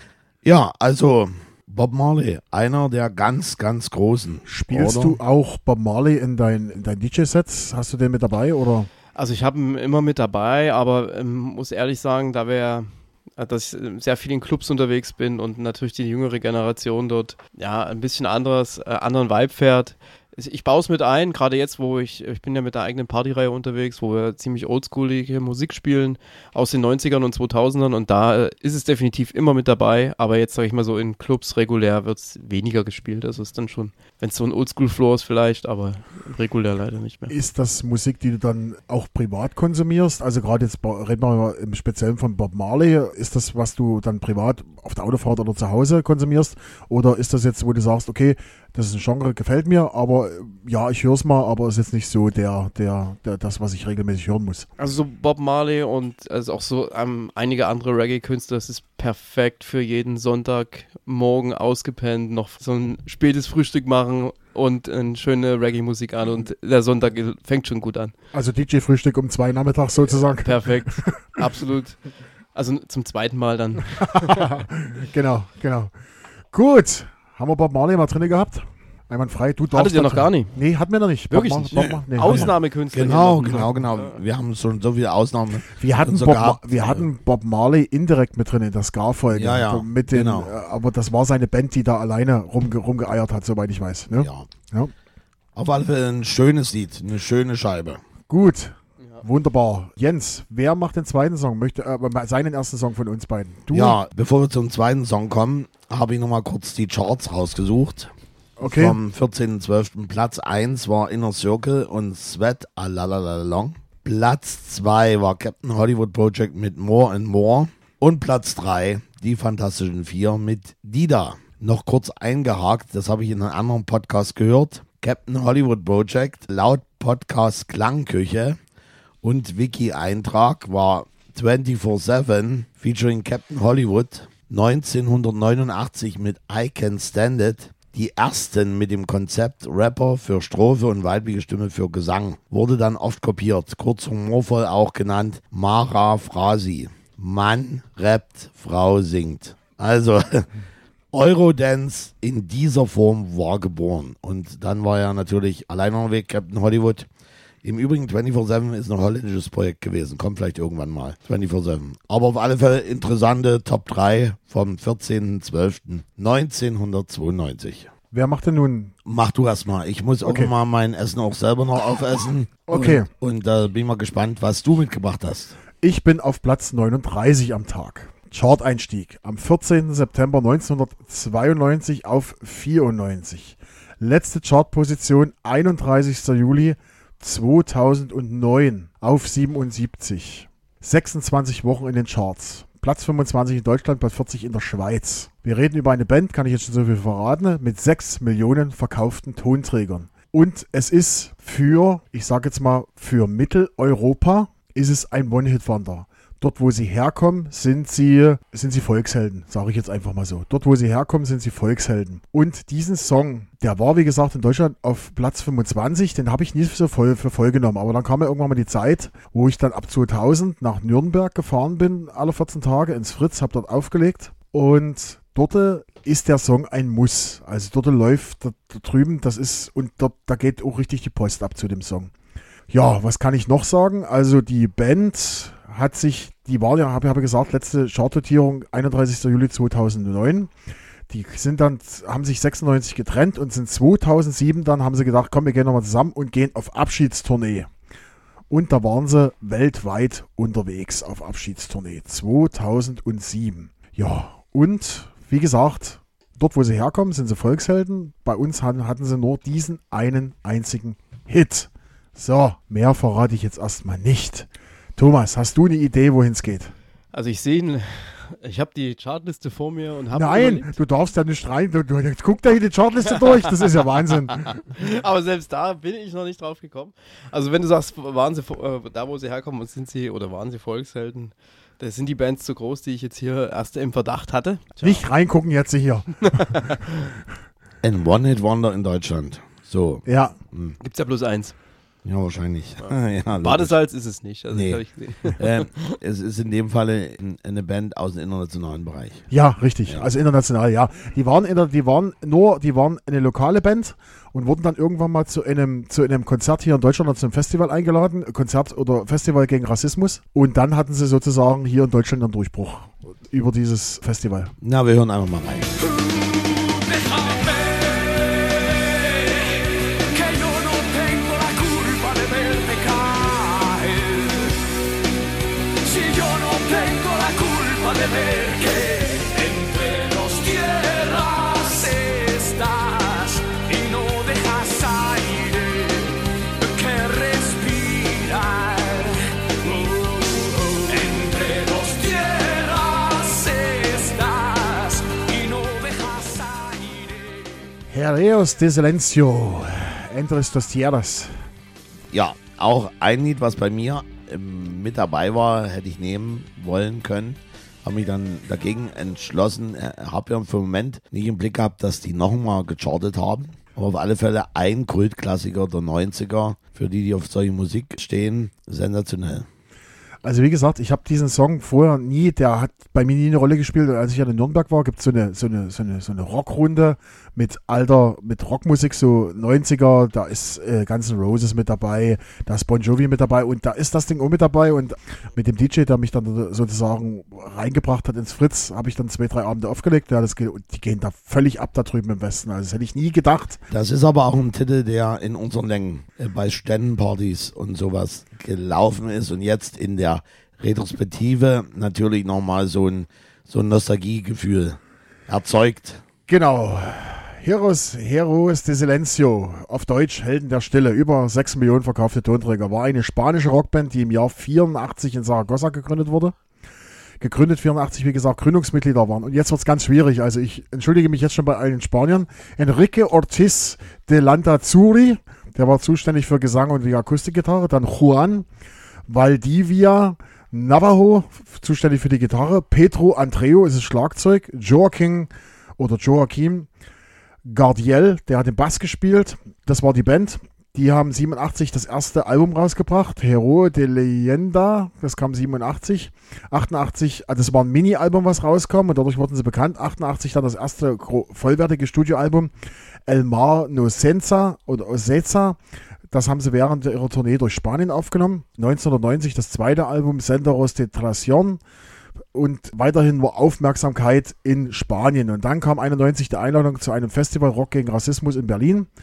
Ja, also Bob Marley, einer der ganz, ganz großen. Spielst oder? du auch Bob Marley in dein, in dein D J-Sets? Hast du den mit dabei oder? Also ich habe ihn immer mit dabei, aber ähm, muss ehrlich sagen, da wäre, dass ich äh, sehr viel in Clubs unterwegs bin und natürlich die jüngere Generation dort ja ein bisschen anderes, äh, anderen Vibe fährt. Ich baue es mit ein, gerade jetzt, wo ich, ich bin ja mit der eigenen Partyreihe unterwegs, wo wir ziemlich oldschoolige Musik spielen aus den neunzigern und zweitausendern und da äh, ist es definitiv immer mit dabei, aber jetzt sage ich mal so in Clubs regulär wird es weniger gespielt, also ist dann schon, wenn es so ein Oldschool-Floor ist vielleicht, aber regulär leider nicht mehr. Ist das Musik, die du dann auch privat konsumierst? Also gerade jetzt bo- reden wir mal im Speziellen von Bob Marley. Ist das, was du dann privat auf der Autofahrt oder zu Hause konsumierst? Oder ist das jetzt, wo du sagst, okay, das ist ein Genre, gefällt mir, aber äh, ja, ich höre es mal, aber ist jetzt nicht so der, der, der, das, was ich regelmäßig hören muss. Also so Bob Marley und also auch so ähm, einige andere Reggae-Künstler, das ist perfekt für jeden Sonntagmorgen ausgepennt, noch so ein spätes Frühstück machen und eine schöne Reggae-Musik an und der Sonntag fängt schon gut an. Also D J-Frühstück um zwei nachmittags sozusagen. Perfekt, absolut. Also zum zweiten Mal dann. Genau, genau. Gut, haben wir Bob Marley mal drin gehabt? Einwandfrei, du darfst. Hattet ihr da noch drin. gar nicht? Nee, hatten wir noch nicht. Wirklich Bob nicht? Mar- Bob Mar- nee, Ausnahmekünstler. Genau, hier. genau, genau. Wir haben schon so viele Ausnahmen. Wir hatten, so Bob, gehabt. Ma- wir hatten Bob Marley indirekt mit drin in der Ska-Folge. Ja, ja, Mit den, genau. äh, aber das war seine Band, die da alleine rumge rumgeeiert hat, soweit ich weiß. Ne? Ja. Ja. Auf alle Fälle ein schönes Lied, eine schöne Scheibe. Gut, wunderbar. Jens, wer macht den zweiten Song? Möchte äh, seinen ersten Song von uns beiden? Du? Ja, bevor wir zum zweiten Song kommen, habe ich nochmal kurz die Charts rausgesucht. Okay. Vom vierzehnten zwölften Platz eins war Inner Circle und Sweat Alalalalong. Platz zwei war Captain Hollywood Project mit More and More. Und Platz drei, die Fantastischen Vier mit Dida. Noch kurz eingehakt, das habe ich in einem anderen Podcast gehört. Captain Hollywood Project, laut Podcast Klangküche und Wiki-Eintrag war vierundzwanzig sieben featuring Captain Hollywood neunzehnhundertneunundachtzig mit I Can Stand It. Die ersten mit dem Konzept Rapper für Strophe und weibliche Stimme für Gesang. Wurde dann oft kopiert, kurz humorvoll auch genannt Mara Frasi. Mann rappt, Frau singt. Also Eurodance in dieser Form war geboren. Und dann war ja natürlich Alleinweg Captain Hollywood. Im Übrigen vierundzwanzig sieben ist ein holländisches Projekt gewesen. Kommt vielleicht irgendwann mal. vierundzwanzig sieben. Aber auf alle Fälle interessante Top drei vom vierzehnten zwölften neunzehnhundertzweiundneunzig. Wer macht denn nun? Mach du erst mal. Ich muss Okay. auch mal mein Essen auch selber noch aufessen. Okay. Und, und da bin ich mal gespannt, was du mitgebracht hast. Ich bin auf Platz neununddreißig am Tag. Chart-Einstieg am vierzehnten September neunzehnhundertzweiundneunzig auf vierundneunzig. Letzte Chartposition einunddreißigster Juli zweitausendneun auf siebenundsiebzig. sechsundzwanzig Wochen in den Charts. Platz fünfundzwanzig in Deutschland, Platz vierzig in der Schweiz. Wir reden über eine Band, kann ich jetzt schon so viel verraten, mit sechs Millionen verkauften Tonträgern. Und es ist für, ich sage jetzt mal, für Mitteleuropa ist es ein One-Hit-Wonder. Dort, wo sie herkommen, sind sie, sind sie Volkshelden, sage ich jetzt einfach mal so. Dort, wo sie herkommen, sind sie Volkshelden. Und diesen Song, der war, wie gesagt, in Deutschland auf Platz fünfundzwanzig, den habe ich nie so voll für voll genommen. Aber dann kam ja irgendwann mal die Zeit, wo ich dann ab zweitausend nach Nürnberg gefahren bin, alle vierzehn Tage ins Fritz, habe dort aufgelegt. Und dort ist der Song ein Muss. Also dort läuft da, da drüben, das ist, und dort, da geht auch richtig die Post ab zu dem Song. Ja, was kann ich noch sagen? Also die Band hat sich, die war ja, habe ich gesagt, letzte Chartnotierung einunddreißigster Juli zweitausendneun. Die sind dann, haben sich sechsundneunzig getrennt und sind zweitausendsieben, dann haben sie gedacht, komm, wir gehen nochmal zusammen und gehen auf Abschiedstournee. Und da waren sie weltweit unterwegs auf Abschiedstournee. zweitausendsieben. Ja, und wie gesagt, dort, wo sie herkommen, sind sie Volkshelden. Bei uns hatten, hatten sie nur diesen einen einzigen Hit. So, mehr verrate ich jetzt erstmal nicht. Thomas, hast du eine Idee, wohin es geht? Also ich sehe, ich habe die Chartliste vor mir und habe Nein, überlegt. du darfst ja nicht rein. Du, du, guck da hier die Chartliste durch, das ist ja Wahnsinn. Aber selbst da bin ich noch nicht drauf gekommen. Also wenn du sagst, waren sie äh, da, wo sie herkommen, sind sie oder waren sie Volkshelden, das sind die Bands so groß, die ich jetzt hier erst im Verdacht hatte. Tja. Nicht reingucken jetzt hier. Ein One-Hit-Wonder in Deutschland. So. Ja. Gibt's ja bloß eins. Ja, wahrscheinlich. Ja, Badesalz ist es nicht. Also Nee. das hab ich gesehen. ähm, es ist in dem Falle in, eine Band aus dem internationalen Bereich. Ja, richtig. Ja. Also international, ja. Die waren in der, die waren nur, die waren eine lokale Band und wurden dann irgendwann mal zu einem, zu einem Konzert hier in Deutschland oder zu einem Festival eingeladen. Konzert oder Festival gegen Rassismus. Und dann hatten sie sozusagen hier in Deutschland einen Durchbruch über dieses Festival. Na, wir hören einfach mal rein. Herreos de Silencio, Entre estos tierras. Ja, auch ein Lied, was bei mir ähm, mit dabei war, hätte ich nehmen wollen können. Habe mich dann dagegen entschlossen. Äh, habe ja für den Moment nicht im Blick gehabt, dass die nochmal gechartet haben. Aber auf alle Fälle ein Kultklassiker der neunziger, für die, die auf solche Musik stehen, sensationell. Also wie gesagt, ich habe diesen Song vorher nie, der hat bei mir nie eine Rolle gespielt. Und als ich ja in Nürnberg war, gibt es so eine, so eine, so eine, so eine Rockrunde mit alter, mit Rockmusik, so neunziger, da ist äh, Guns N' Roses mit dabei, da ist Bon Jovi mit dabei und da ist das Ding auch mit dabei und mit dem D J, der mich dann sozusagen reingebracht hat ins Fritz, habe ich dann zwei, drei Abende aufgelegt. Ja, das geht, und die gehen da völlig ab da drüben im Westen. Also das hätte ich nie gedacht. Das ist aber auch ein Titel, der in unseren Längen äh, bei Ständenpartys und sowas gelaufen ist und jetzt in der Retrospektive natürlich nochmal so ein, so ein Nostalgiegefühl erzeugt. Genau. Heroes, Heroes de Silencio, auf Deutsch Helden der Stille, über sechs Millionen verkaufte Tonträger, war eine spanische Rockband, die im Jahr vierundachtzig in Zaragoza gegründet wurde. Gegründet vierundachtzig, wie gesagt, Gründungsmitglieder waren. Und jetzt wird es ganz schwierig. Also ich entschuldige mich jetzt schon bei allen Spaniern. Enrique Ortiz de Landazuri, der war zuständig für Gesang und die Akustikgitarre. Dann Juan Valdivia Navajo, zuständig für die Gitarre. Pedro Andreu ist das Schlagzeug. Joaquin oder Joaquim Gardiel, der hat den Bass gespielt. Das war die Band. Die haben siebenundachtzig das erste Album rausgebracht, Hero de Leyenda, das kam siebenundachtzig. achtundachtzig, das war ein Mini-Album, was rauskam und dadurch wurden sie bekannt. achtundachtzig dann das erste vollwertige Studioalbum, El Mar no Senza oder Osetza. Das haben sie während ihrer Tournee durch Spanien aufgenommen. neunzehnhundertneunzig das zweite Album, Senderos de Tración. Und weiterhin war Aufmerksamkeit in Spanien. Und dann kam einundneunzig die Einladung zu einem Festival Rock gegen Rassismus in Berlin.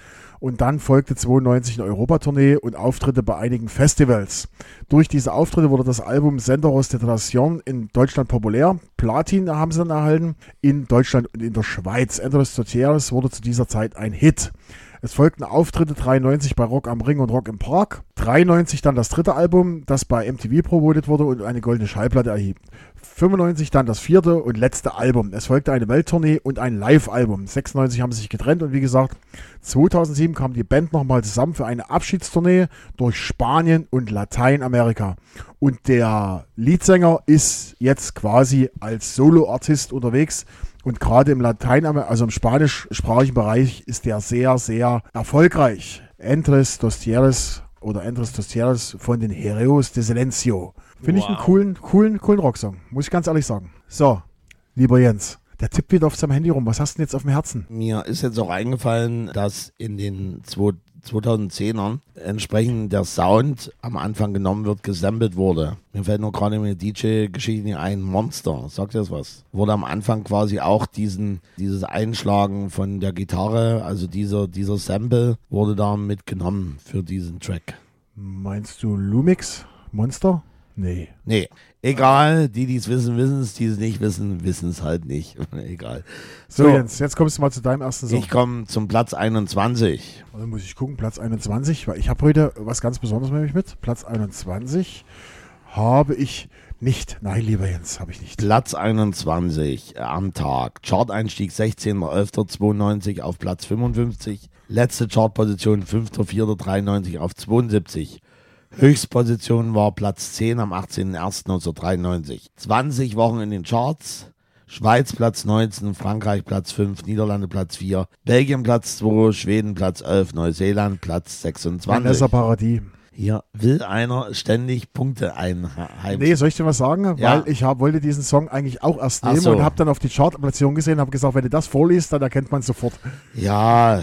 Und dann folgte zweiundneunzig eine Europatournee und Auftritte bei einigen Festivals. Durch diese Auftritte wurde das Album Senderos de Tradition in Deutschland populär. Platin haben sie dann erhalten, in Deutschland und in der Schweiz. Entres Totieres wurde zu dieser Zeit ein Hit. Es folgten Auftritte dreiundneunzig bei Rock am Ring und Rock im Park. dreiundneunzig dann das dritte Album, das bei M T V promotet wurde und eine goldene Schallplatte erhielt. fünfundneunzig dann das vierte und letzte Album. Es folgte eine Welttournee und ein Live-Album. sechsundneunzig haben sie sich getrennt und wie gesagt, zweitausendsieben kam die Band nochmal zusammen für eine Abschiedstournee durch Spanien und Lateinamerika. Und der Leadsänger ist jetzt quasi als Solo-Artist unterwegs. Und gerade im Lateinamer- also im spanischsprachigen Bereich ist der sehr, sehr erfolgreich. Entres Totieres oder Entres Totieres von den Hereos de Silencio. Finde wow. ich einen coolen, coolen, coolen Rocksong. Muss ich ganz ehrlich sagen. So, lieber Jens, der tippt wieder auf seinem Handy rum. Was hast du denn jetzt auf dem Herzen? Mir ist jetzt auch eingefallen, dass in den zweitausendzehnern entsprechend der Sound am Anfang genommen wird, gesampelt wurde. Mir fällt nur gerade mit D J-Geschichte ein, Monster, sagt ihr das was? Wurde am Anfang quasi auch diesen, dieses Einschlagen von der Gitarre, also dieser, dieser Sample, wurde da mitgenommen für diesen Track. Meinst du Lumix? Monster? Nee. Nee. Egal, die, die es wissen, wissen es, die es nicht wissen, wissen es halt nicht. Egal. So, so, Jens, jetzt kommst du mal zu deinem ersten Song. Ich komme zum Platz einundzwanzig. Dann muss ich gucken, Platz einundzwanzig, weil ich habe heute was ganz Besonderes mit mit. Platz einundzwanzig habe ich nicht. Nein, lieber Jens, habe ich nicht. Platz einundzwanzig am Tag. Chart-Einstieg sechzehnter elfter zweiundneunzig auf Platz fünfundfünfzig. Letzte Chartposition fünfter vierter dreiundneunzig auf zweiundsiebzig. Höchstposition war Platz zehn am achtzehnter erster neunzehnhundertdreiundneunzig. zwanzig Wochen in den Charts. Schweiz Platz neunzehn, Frankreich Platz fünf, Niederlande Platz vier, Belgien Platz zwei, Schweden Platz elf, Neuseeland Platz sechsundzwanzig. Vanessa Paradis. Hier will einer ständig Punkte einheimsen. Nee, soll ich dir was sagen? Ja. Weil ich hab, wollte diesen Song eigentlich auch erst nehmen Ach so. und habe dann auf die Chartplatzierung gesehen und habe gesagt, wenn du das vorliest, dann erkennt man es sofort. Ja,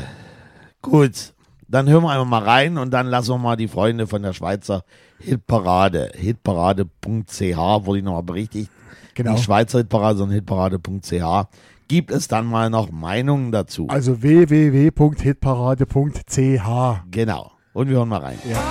gut. Dann hören wir einfach mal rein und dann lassen wir mal die Freunde von der Schweizer Hitparade, hitparade punkt c h, wurde ich nochmal berichtigt. Genau. Nicht Schweizer Hitparade, sondern hitparade punkt c h. Gibt es dann mal noch Meinungen dazu? Also w w w punkt hitparade punkt c h. Genau. Und wir hören mal rein. Ja.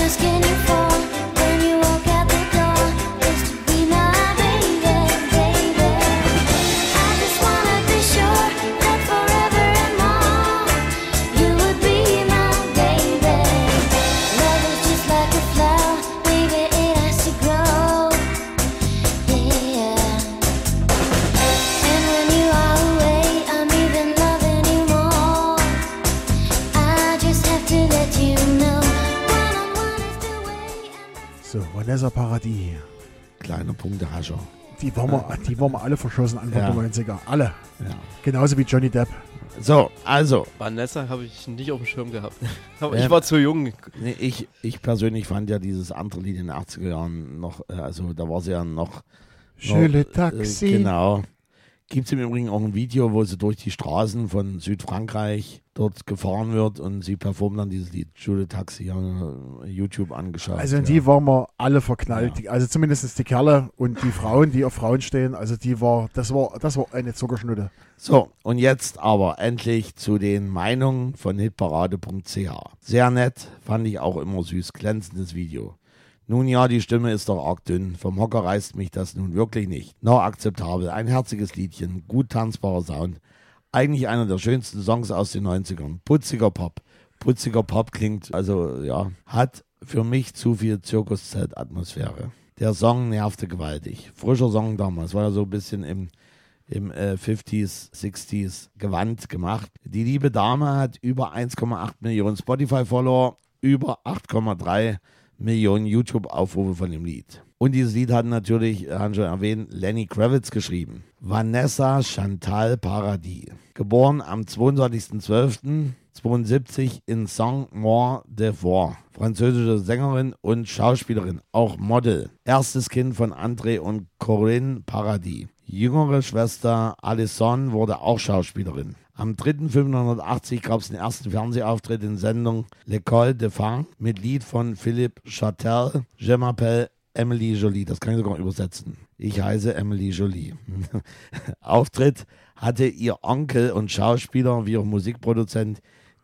Vanessa Paradis. Kleine Punktehascher. Die waren wir, die waren wir alle verschossen Anfang Ja. der neunziger. Alle. Ja. Genauso wie Johnny Depp. So, also, Vanessa habe ich nicht auf dem Schirm gehabt. Aber Ja. ich war zu jung. nee, ich, ich persönlich fand ja dieses andere Lied in den achtziger Jahren noch, äh, also da war sie ja noch. Schöne noch, Taxi. Äh, genau. Gibt es im Übrigen auch ein Video, wo sie durch die Straßen von Südfrankreich dort gefahren wird und sie performt dann dieses Lied Schöne Taxi, ja, YouTube angeschaut. Also in ja. die waren wir alle verknallt. Ja. Die, also zumindest die Kerle und die Frauen, die auf Frauen stehen. Also die war, das war, das war eine Zuckerschnutte. So, und jetzt aber endlich zu den Meinungen von hitparade punkt c h. Sehr nett, fand ich auch immer süß, glänzendes Video. Nun ja, die Stimme ist doch arg dünn. Vom Hocker reißt mich das nun wirklich nicht. Noch akzeptabel, ein herziges Liedchen, gut tanzbarer Sound. Eigentlich einer der schönsten Songs aus den neunzigern. Putziger Pop. Putziger Pop klingt, also ja, hat für mich zu viel Zirkuszelt-Atmosphäre. Der Song nervte gewaltig. Frischer Song damals, war ja so ein bisschen im, im äh, fünfziger, sechziger Gewand gemacht. Die liebe Dame hat über eins Komma acht Millionen Spotify-Follower, über acht Komma drei Millionen YouTube-Aufrufe von dem Lied. Und dieses Lied hat natürlich, haben schon erwähnt, Lenny Kravitz geschrieben. Vanessa Chantal Paradis. Geboren am zweiundzwanzigster zwölfter zweiundsiebzig in Saint-Maur-de-Foix. Französische Sängerin und Schauspielerin, auch Model. Erstes Kind von André und Corinne Paradis. Jüngere Schwester Alison wurde auch Schauspielerin. Am dritter fünfter neunzehnhundertachtzig gab es den ersten Fernsehauftritt in Sendung L'École de Fin mit Lied von Philippe Châtel, Je m'appelle Emily Jolie. Das kann ich sogar übersetzen. Ich heiße Emily Jolie. Auftritt hatte ihr Onkel und Schauspieler wie auch Musikproduzent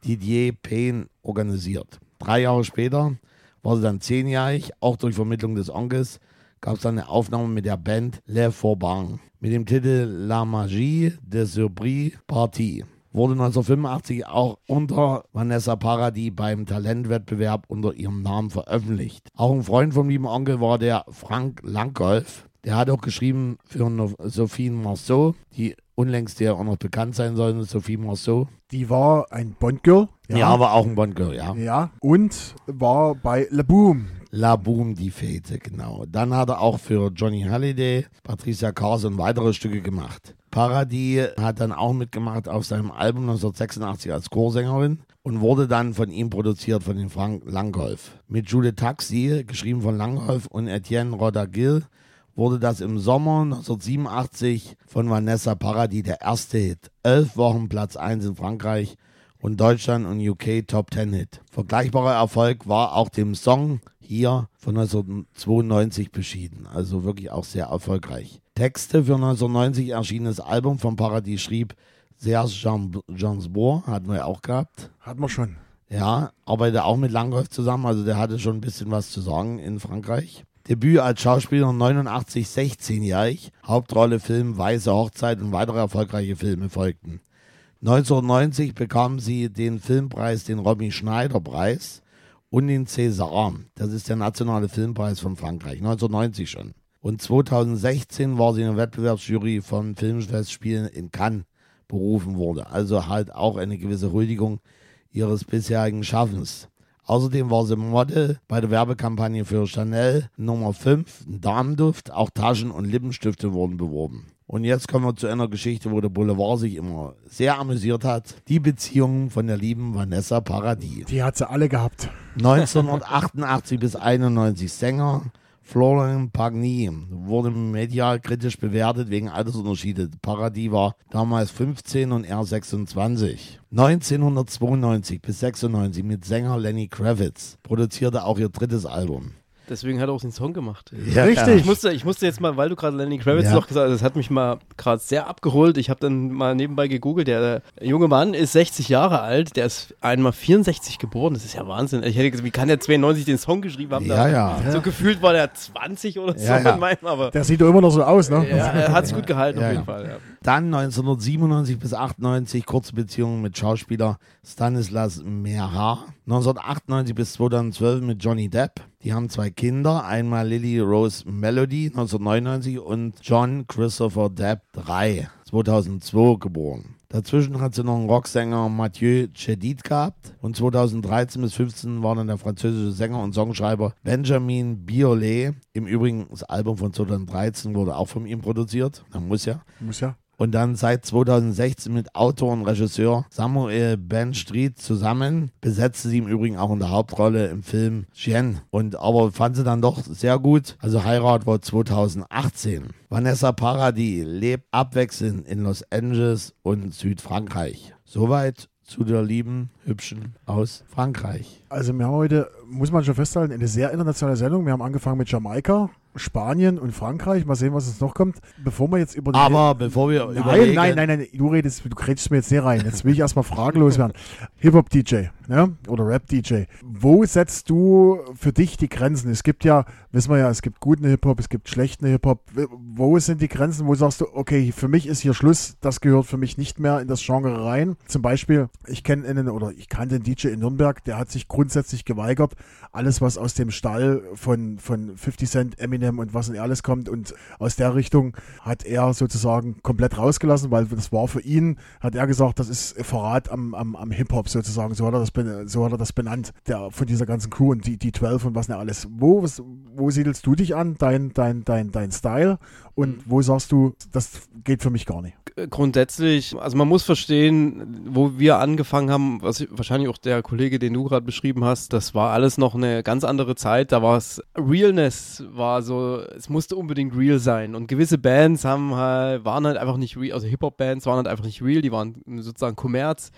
Didier Payne organisiert. Drei Jahre später war sie dann zehnjährig, auch durch Vermittlung des Onkels, gab es dann eine Aufnahme mit der Band Le Faubourg mit dem Titel La Magie de Surprise Partie. Wurde neunzehnhundertfünfundachtzig auch unter Vanessa Paradis beim Talentwettbewerb unter ihrem Namen veröffentlicht. Auch ein Freund vom lieben Onkel war der Frank Langolf. Der hat auch geschrieben für no- Sophie Marceau, die unlängst ja auch noch bekannt sein soll, Sophie Marceau. Die war ein Bond-Girl. Ja, aber auch ein Bond-Girl, ja. Ja, und war bei Le Boom. La Boom, die Fete, genau. Dann hat er auch für Johnny Hallyday, Patricia Carson weitere Stücke gemacht. Paradis hat dann auch mitgemacht auf seinem Album neunzehnhundertsechsundachtzig als Chorsängerin und wurde dann von ihm produziert, von den Frank Langolf. Mit Julie Taxi, geschrieben von Langolf und Etienne Rodagill, wurde das im Sommer neunzehnhundertsiebenundachtzig von Vanessa Paradis der erste Hit. Elf Wochen Platz eins in Frankreich und Deutschland und U K Top Ten Hit. Vergleichbarer Erfolg war auch dem Song hier von neunzehnhundertzweiundneunzig beschieden, also wirklich auch sehr erfolgreich. Texte für neunzehnhundertneunzig erschienenes Album von Paradis schrieb Serge Jean- Gainsbourg, hatten wir ja auch gehabt. Hatten wir schon. Ja, arbeitet auch mit Langolf zusammen, also der hatte schon ein bisschen was zu sagen in Frankreich. Debüt als Schauspieler neunundachtzig, sechzehnjährig, Hauptrolle Film Weiße Hochzeit und weitere erfolgreiche Filme folgten. neunzehnhundertneunzig bekam sie den Filmpreis, den Romy Schneider Preis und den César. Das ist der nationale Filmpreis von Frankreich, neunzehnhundertneunzig schon. Und zweitausendsechzehn war sie in der Wettbewerbsjury von Filmfestspielen in Cannes berufen wurde. Also halt auch eine gewisse Huldigung ihres bisherigen Schaffens. Außerdem war sie Model bei der Werbekampagne für Chanel Nummer fünf, ein Damenduft, auch Taschen und Lippenstifte wurden beworben. Und jetzt kommen wir zu einer Geschichte, wo der Boulevard sich immer sehr amüsiert hat. Die Beziehung von der lieben Vanessa Paradis. Die hat sie alle gehabt. neunzehnhundertachtundachtzig bis einundneunzig Sänger. Florian Pagny wurde medial kritisch bewertet wegen Altersunterschiede. Paradis war damals fünfzehn und er sechsundzwanzig. neunzehnhundertzweiundneunzig bis sechsundneunzig mit Sänger Lenny Kravitz produzierte auch ihr drittes Album. Deswegen hat er auch den Song gemacht. Ja, Richtig. Ich musste, ich musste jetzt mal, weil du gerade Lenny Kravitz Ja. noch gesagt hast, das hat mich mal gerade sehr abgeholt. Ich habe dann mal nebenbei gegoogelt. Der, der junge Mann ist sechzig Jahre alt, der ist einmal vierundsechzig geboren. Das ist ja Wahnsinn. Ich hätte gesagt, wie kann der zweiundneunzig den Song geschrieben haben? Ja, Da- ja. So gefühlt war der zwanzig oder so Ja, ja. in meinem, aber Der sieht doch immer noch so aus, ne? ja, er hat sich gut gehalten Ja, auf jeden ja. Fall. Ja. Dann neunzehnhundertsiebenundneunzig bis achtundneunzig kurze Beziehung mit Schauspieler Stanislas Merha. neunzehnhundertachtundneunzig bis zweitausendzwölf mit Johnny Depp. Die haben zwei Kinder, einmal Lily Rose Melody neunzehnhundertneunundneunzig und John Christopher Depp drei, zweitausendzwei geboren. Dazwischen hat sie noch einen Rocksänger Mathieu Chédid gehabt und zweitausenddreizehn bis fünfzehn war dann der französische Sänger und Songschreiber Benjamin Biolay. Im Übrigen, das Album von zweitausenddreizehn wurde auch von ihm produziert, da muss ja. Muss ja. Und dann seit zweitausendsechzehn mit Autor und Regisseur Samuel Ben-Street zusammen. Besetzte sie im Übrigen auch in der Hauptrolle im Film Chien. Und aber fand sie dann doch sehr gut. Also Heirat war zweitausendachtzehn. Vanessa Paradis lebt abwechselnd in Los Angeles und Südfrankreich. Soweit zu der lieben, hübschen aus Frankreich. Also wir haben heute, muss man schon festhalten, eine sehr internationale Sendung. Wir haben angefangen mit Jamaika, Spanien und Frankreich. Mal sehen, was jetzt noch kommt. Bevor wir jetzt über die... Aber bevor wir Nein, überlegen... nein, nein, nein, du redest, du kretschst mir jetzt nicht rein. Jetzt will ich erstmal fragenlos werden. Hip-Hop-D J, ne? Oder Rap-D J. Wo setzt du für dich die Grenzen? Es gibt ja, wissen wir ja, es gibt guten Hip-Hop, es gibt schlechten Hip-Hop. Wo sind die Grenzen, wo sagst du, okay, für mich ist hier Schluss, das gehört für mich nicht mehr in das Genre rein? Zum Beispiel, ich kenne einen, oder ich kannte einen D J in Nürnberg, der hat sich grundsätzlich geweigert, alles, was aus dem Stall von, von fifty Cent, Eminem und was nicht alles kommt und aus der Richtung hat er sozusagen komplett rausgelassen, weil das war für ihn, hat er gesagt, das ist Verrat am, am, am Hip-Hop sozusagen, so hat er das, ben- so hat er das benannt, der, von dieser ganzen Crew und die, die zwölf und was nicht alles. Wo, was, wo siedelst du dich an, dein, dein, dein, dein Style und wo sagst du, das geht für mich gar nicht? Grundsätzlich, also man muss verstehen, wo wir angefangen haben, was wahrscheinlich auch der Kollege, den du gerade beschrieben hast, das war alles noch eine ganz andere Zeit, da war es, Realness war so, es musste unbedingt real sein und gewisse Bands haben halt, waren halt einfach nicht real, also Hip-Hop-Bands waren halt einfach nicht real, die waren sozusagen Kommerz,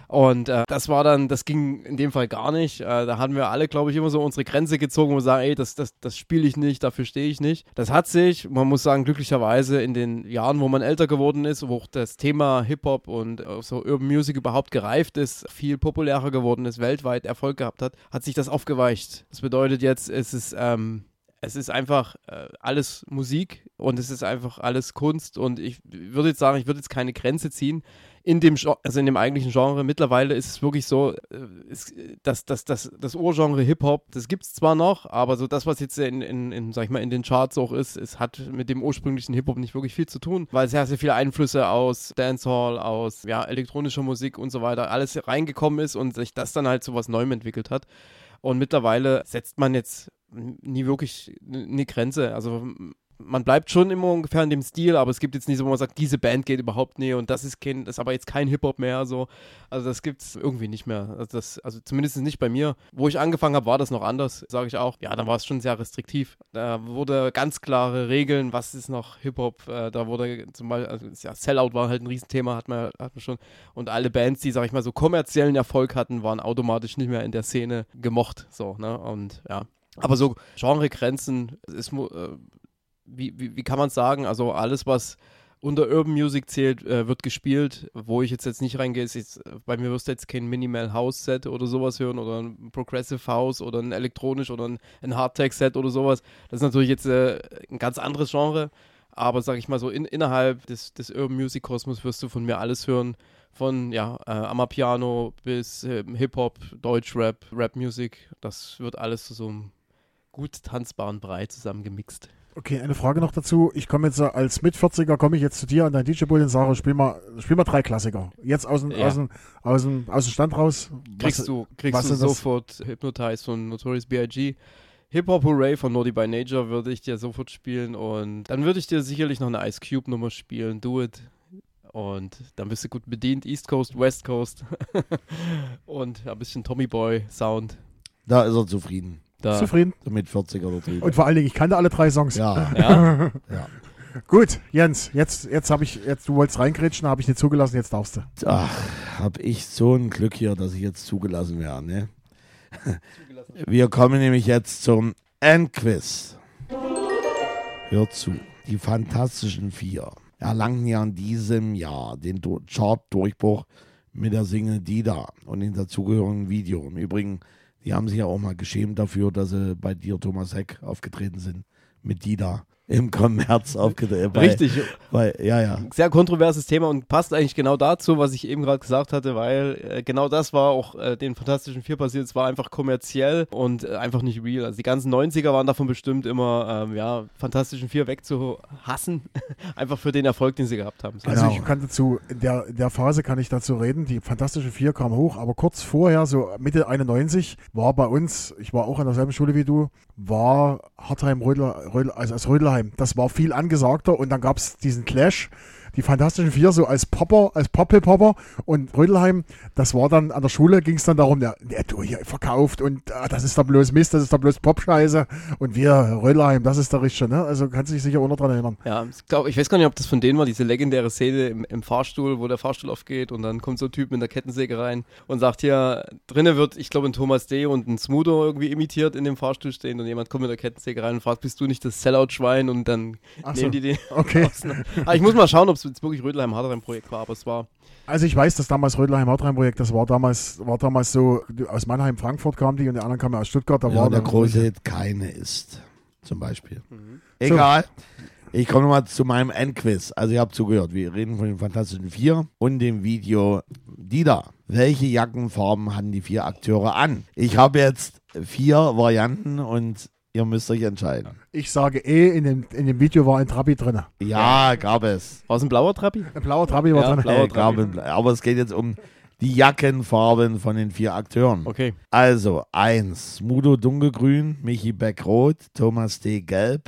Und äh, das war dann, das ging in dem Fall gar nicht. Äh, da hatten wir alle, glaube ich, immer so unsere Grenze gezogen, wo wir sagen, ey, das, das, das spiele ich nicht, dafür stehe ich nicht. Das hat sich, man muss sagen, glücklicherweise in den Jahren, wo man älter geworden ist, wo auch das Thema Hip-Hop und äh, so Urban Music überhaupt gereift ist, viel populärer geworden ist, weltweit Erfolg gehabt hat, hat sich das aufgeweicht. Das bedeutet jetzt, es ist, ähm, es ist einfach äh, alles Musik und es ist einfach alles Kunst und ich würde jetzt sagen, ich würde jetzt keine Grenze ziehen. In dem, also in dem eigentlichen Genre, mittlerweile ist es wirklich so, ist, dass, dass, dass das Urgenre Hip-Hop, das gibt es zwar noch, aber so das, was jetzt in, in, in, sag ich mal, in den Charts auch ist, es hat mit dem ursprünglichen Hip-Hop nicht wirklich viel zu tun, weil sehr, sehr viele Einflüsse aus Dancehall, aus ja, elektronischer Musik und so weiter, alles reingekommen ist und sich das dann halt so was Neuem entwickelt hat. Und mittlerweile setzt man jetzt nie wirklich eine Grenze, also man bleibt schon immer ungefähr in dem Stil, aber es gibt jetzt nicht so, wo man sagt, diese Band geht überhaupt nicht und das ist kein, das ist aber jetzt kein Hip-Hop mehr, so. Also das gibt's irgendwie nicht mehr. Also, das, also zumindest nicht bei mir. Wo ich angefangen habe, war das noch anders, sage ich auch. Ja, dann war es schon sehr restriktiv. Da wurde ganz klare Regeln, was ist noch Hip-Hop. Äh, da wurde zum Beispiel, also, ja, Sellout war halt ein Riesenthema, hat man, hat man schon. Und alle Bands, die, sag ich mal, so kommerziellen Erfolg hatten, waren automatisch nicht mehr in der Szene gemocht, so, ne, und ja. Aber so Genregrenzen ist, äh, Wie, wie, wie kann man es sagen, also alles, was unter Urban Music zählt, äh, wird gespielt. Wo ich jetzt, jetzt nicht reingehe, ist jetzt, bei mir wirst du jetzt kein Minimal House Set oder sowas hören oder ein Progressive House oder ein elektronisch oder ein, ein Hardtech Set oder sowas. Das ist natürlich jetzt äh, ein ganz anderes Genre, aber sag ich mal so, in, innerhalb des, des Urban Music Kosmos wirst du von mir alles hören. Von ja, äh, Amapiano bis äh, Hip-Hop, Deutsch-Rap, Rap-Music. Das wird alles zu so einem gut tanzbaren Brei zusammengemixt. Okay, eine Frage noch dazu. Ich komme jetzt äh, als Mit-vierziger, komme ich jetzt zu dir an dein D J-Pult und sage, spiel mal, spiel mal drei Klassiker. Jetzt aus dem, Ja. aus dem, aus dem, aus dem Stand raus. Kriegst Was- du, kriegst was du sind das? sofort Hypnotize von Notorious B I G Hip-Hop Hooray von Naughty by Nature würde ich dir sofort spielen und dann würde ich dir sicherlich noch eine Ice Cube Nummer spielen, Do It. Und dann bist du gut bedient, East Coast, West Coast und ein bisschen Tommy Boy Sound. Da ist er zufrieden. Da. Zufrieden? So mit vierziger oder drüber. Und vor allen Dingen, ich kannte alle drei Songs. Ja, Ja, ja. Gut, Jens, jetzt, jetzt habe ich, jetzt, du wolltest reingrätschen, habe ich nicht zugelassen, jetzt darfst du. Ach, hab ich so ein Glück hier, dass ich jetzt zugelassen werde. Ne? Wir kommen nämlich jetzt zum Endquiz. Hört zu. Die Fantastischen Vier erlangten ja in diesem Jahr den Du- Chart-Durchbruch mit der Single Dida und dem dazugehörigen Video. Im Übrigen, die haben sich ja auch mal geschämt dafür, dass sie bei dir, Thomas Heck, aufgetreten sind mit Dida. Im Kommerz aufgetreten. Bei, richtig. Bei, ja, ja. Sehr kontroverses Thema und passt eigentlich genau dazu, was ich eben gerade gesagt hatte, weil äh, genau das war auch äh, den Fantastischen Vier passiert. Es war einfach kommerziell und äh, einfach nicht real. Also die ganzen neunziger waren davon bestimmt immer, ähm, ja, Fantastischen Vier wegzuhassen, einfach für den Erfolg, den sie gehabt haben. So. Also Genau. ich kann dazu, in der, in der Phase kann ich dazu reden, die Fantastische Vier kam hoch, aber kurz vorher, so Mitte einundneunzig, war bei uns, ich war auch an derselben Schule wie du, war Hartheim, Rödel, Rödel, also als Rödelheim. Das war viel angesagter und dann gab es diesen Clash, die Fantastischen Vier so als Popper, als Pop-Hip-Hopper und Rödelheim, das war dann, an der Schule ging es dann darum, der, der du hier verkauft und ah, das ist da bloß Mist, das ist da bloß Pop-Scheiße und wir, Rödelheim, das ist der Richtige, ne? Also kannst du dich sicher auch noch dran erinnern. Ja, ich, glaub, ich weiß gar nicht, ob das von denen war, diese legendäre Szene im, im Fahrstuhl, wo der Fahrstuhl aufgeht und dann kommt so ein Typ mit einer Kettensäge rein und sagt hier, drinnen wird, ich glaube, ein Thomas D. und ein Smudo irgendwie imitiert in dem Fahrstuhl stehen und jemand kommt mit der Kettensäge rein und fragt, bist du nicht das Sellout-Schwein und dann Ach nehmen so. die den Okay. aus. Aber ich muss mal schauen, ob es jetzt wirklich Rödelheim-Hartheim-Projekt war, aber es war, Also ich weiß, dass damals Rödelheim-Hartheim-Projekt, das war damals, war damals so, aus Mannheim, Frankfurt kam die und die anderen kamen aus Stuttgart. Da Ja, war der dann- große Hit keine ist, zum Beispiel. Egal. Ich komme nochmal zu meinem Endquiz. Also ihr habt zugehört, wir reden von den Fantastischen Vier und dem Video Dida. Welche Jackenfarben hatten die vier Akteure an? Ich habe jetzt vier Varianten und ihr müsst euch entscheiden. Ich sage eh, in dem, in dem Video war ein Trabi drin. Ja, gab es. war es ein blauer Trappi? Ein blauer Trabi war Ja, drin. blauer Äh, gab es. Aber es geht jetzt um die Jackenfarben von den vier Akteuren. Okay. Also, eins, Smudo dunkelgrün, Michi Beck rot, Thomas D. gelb,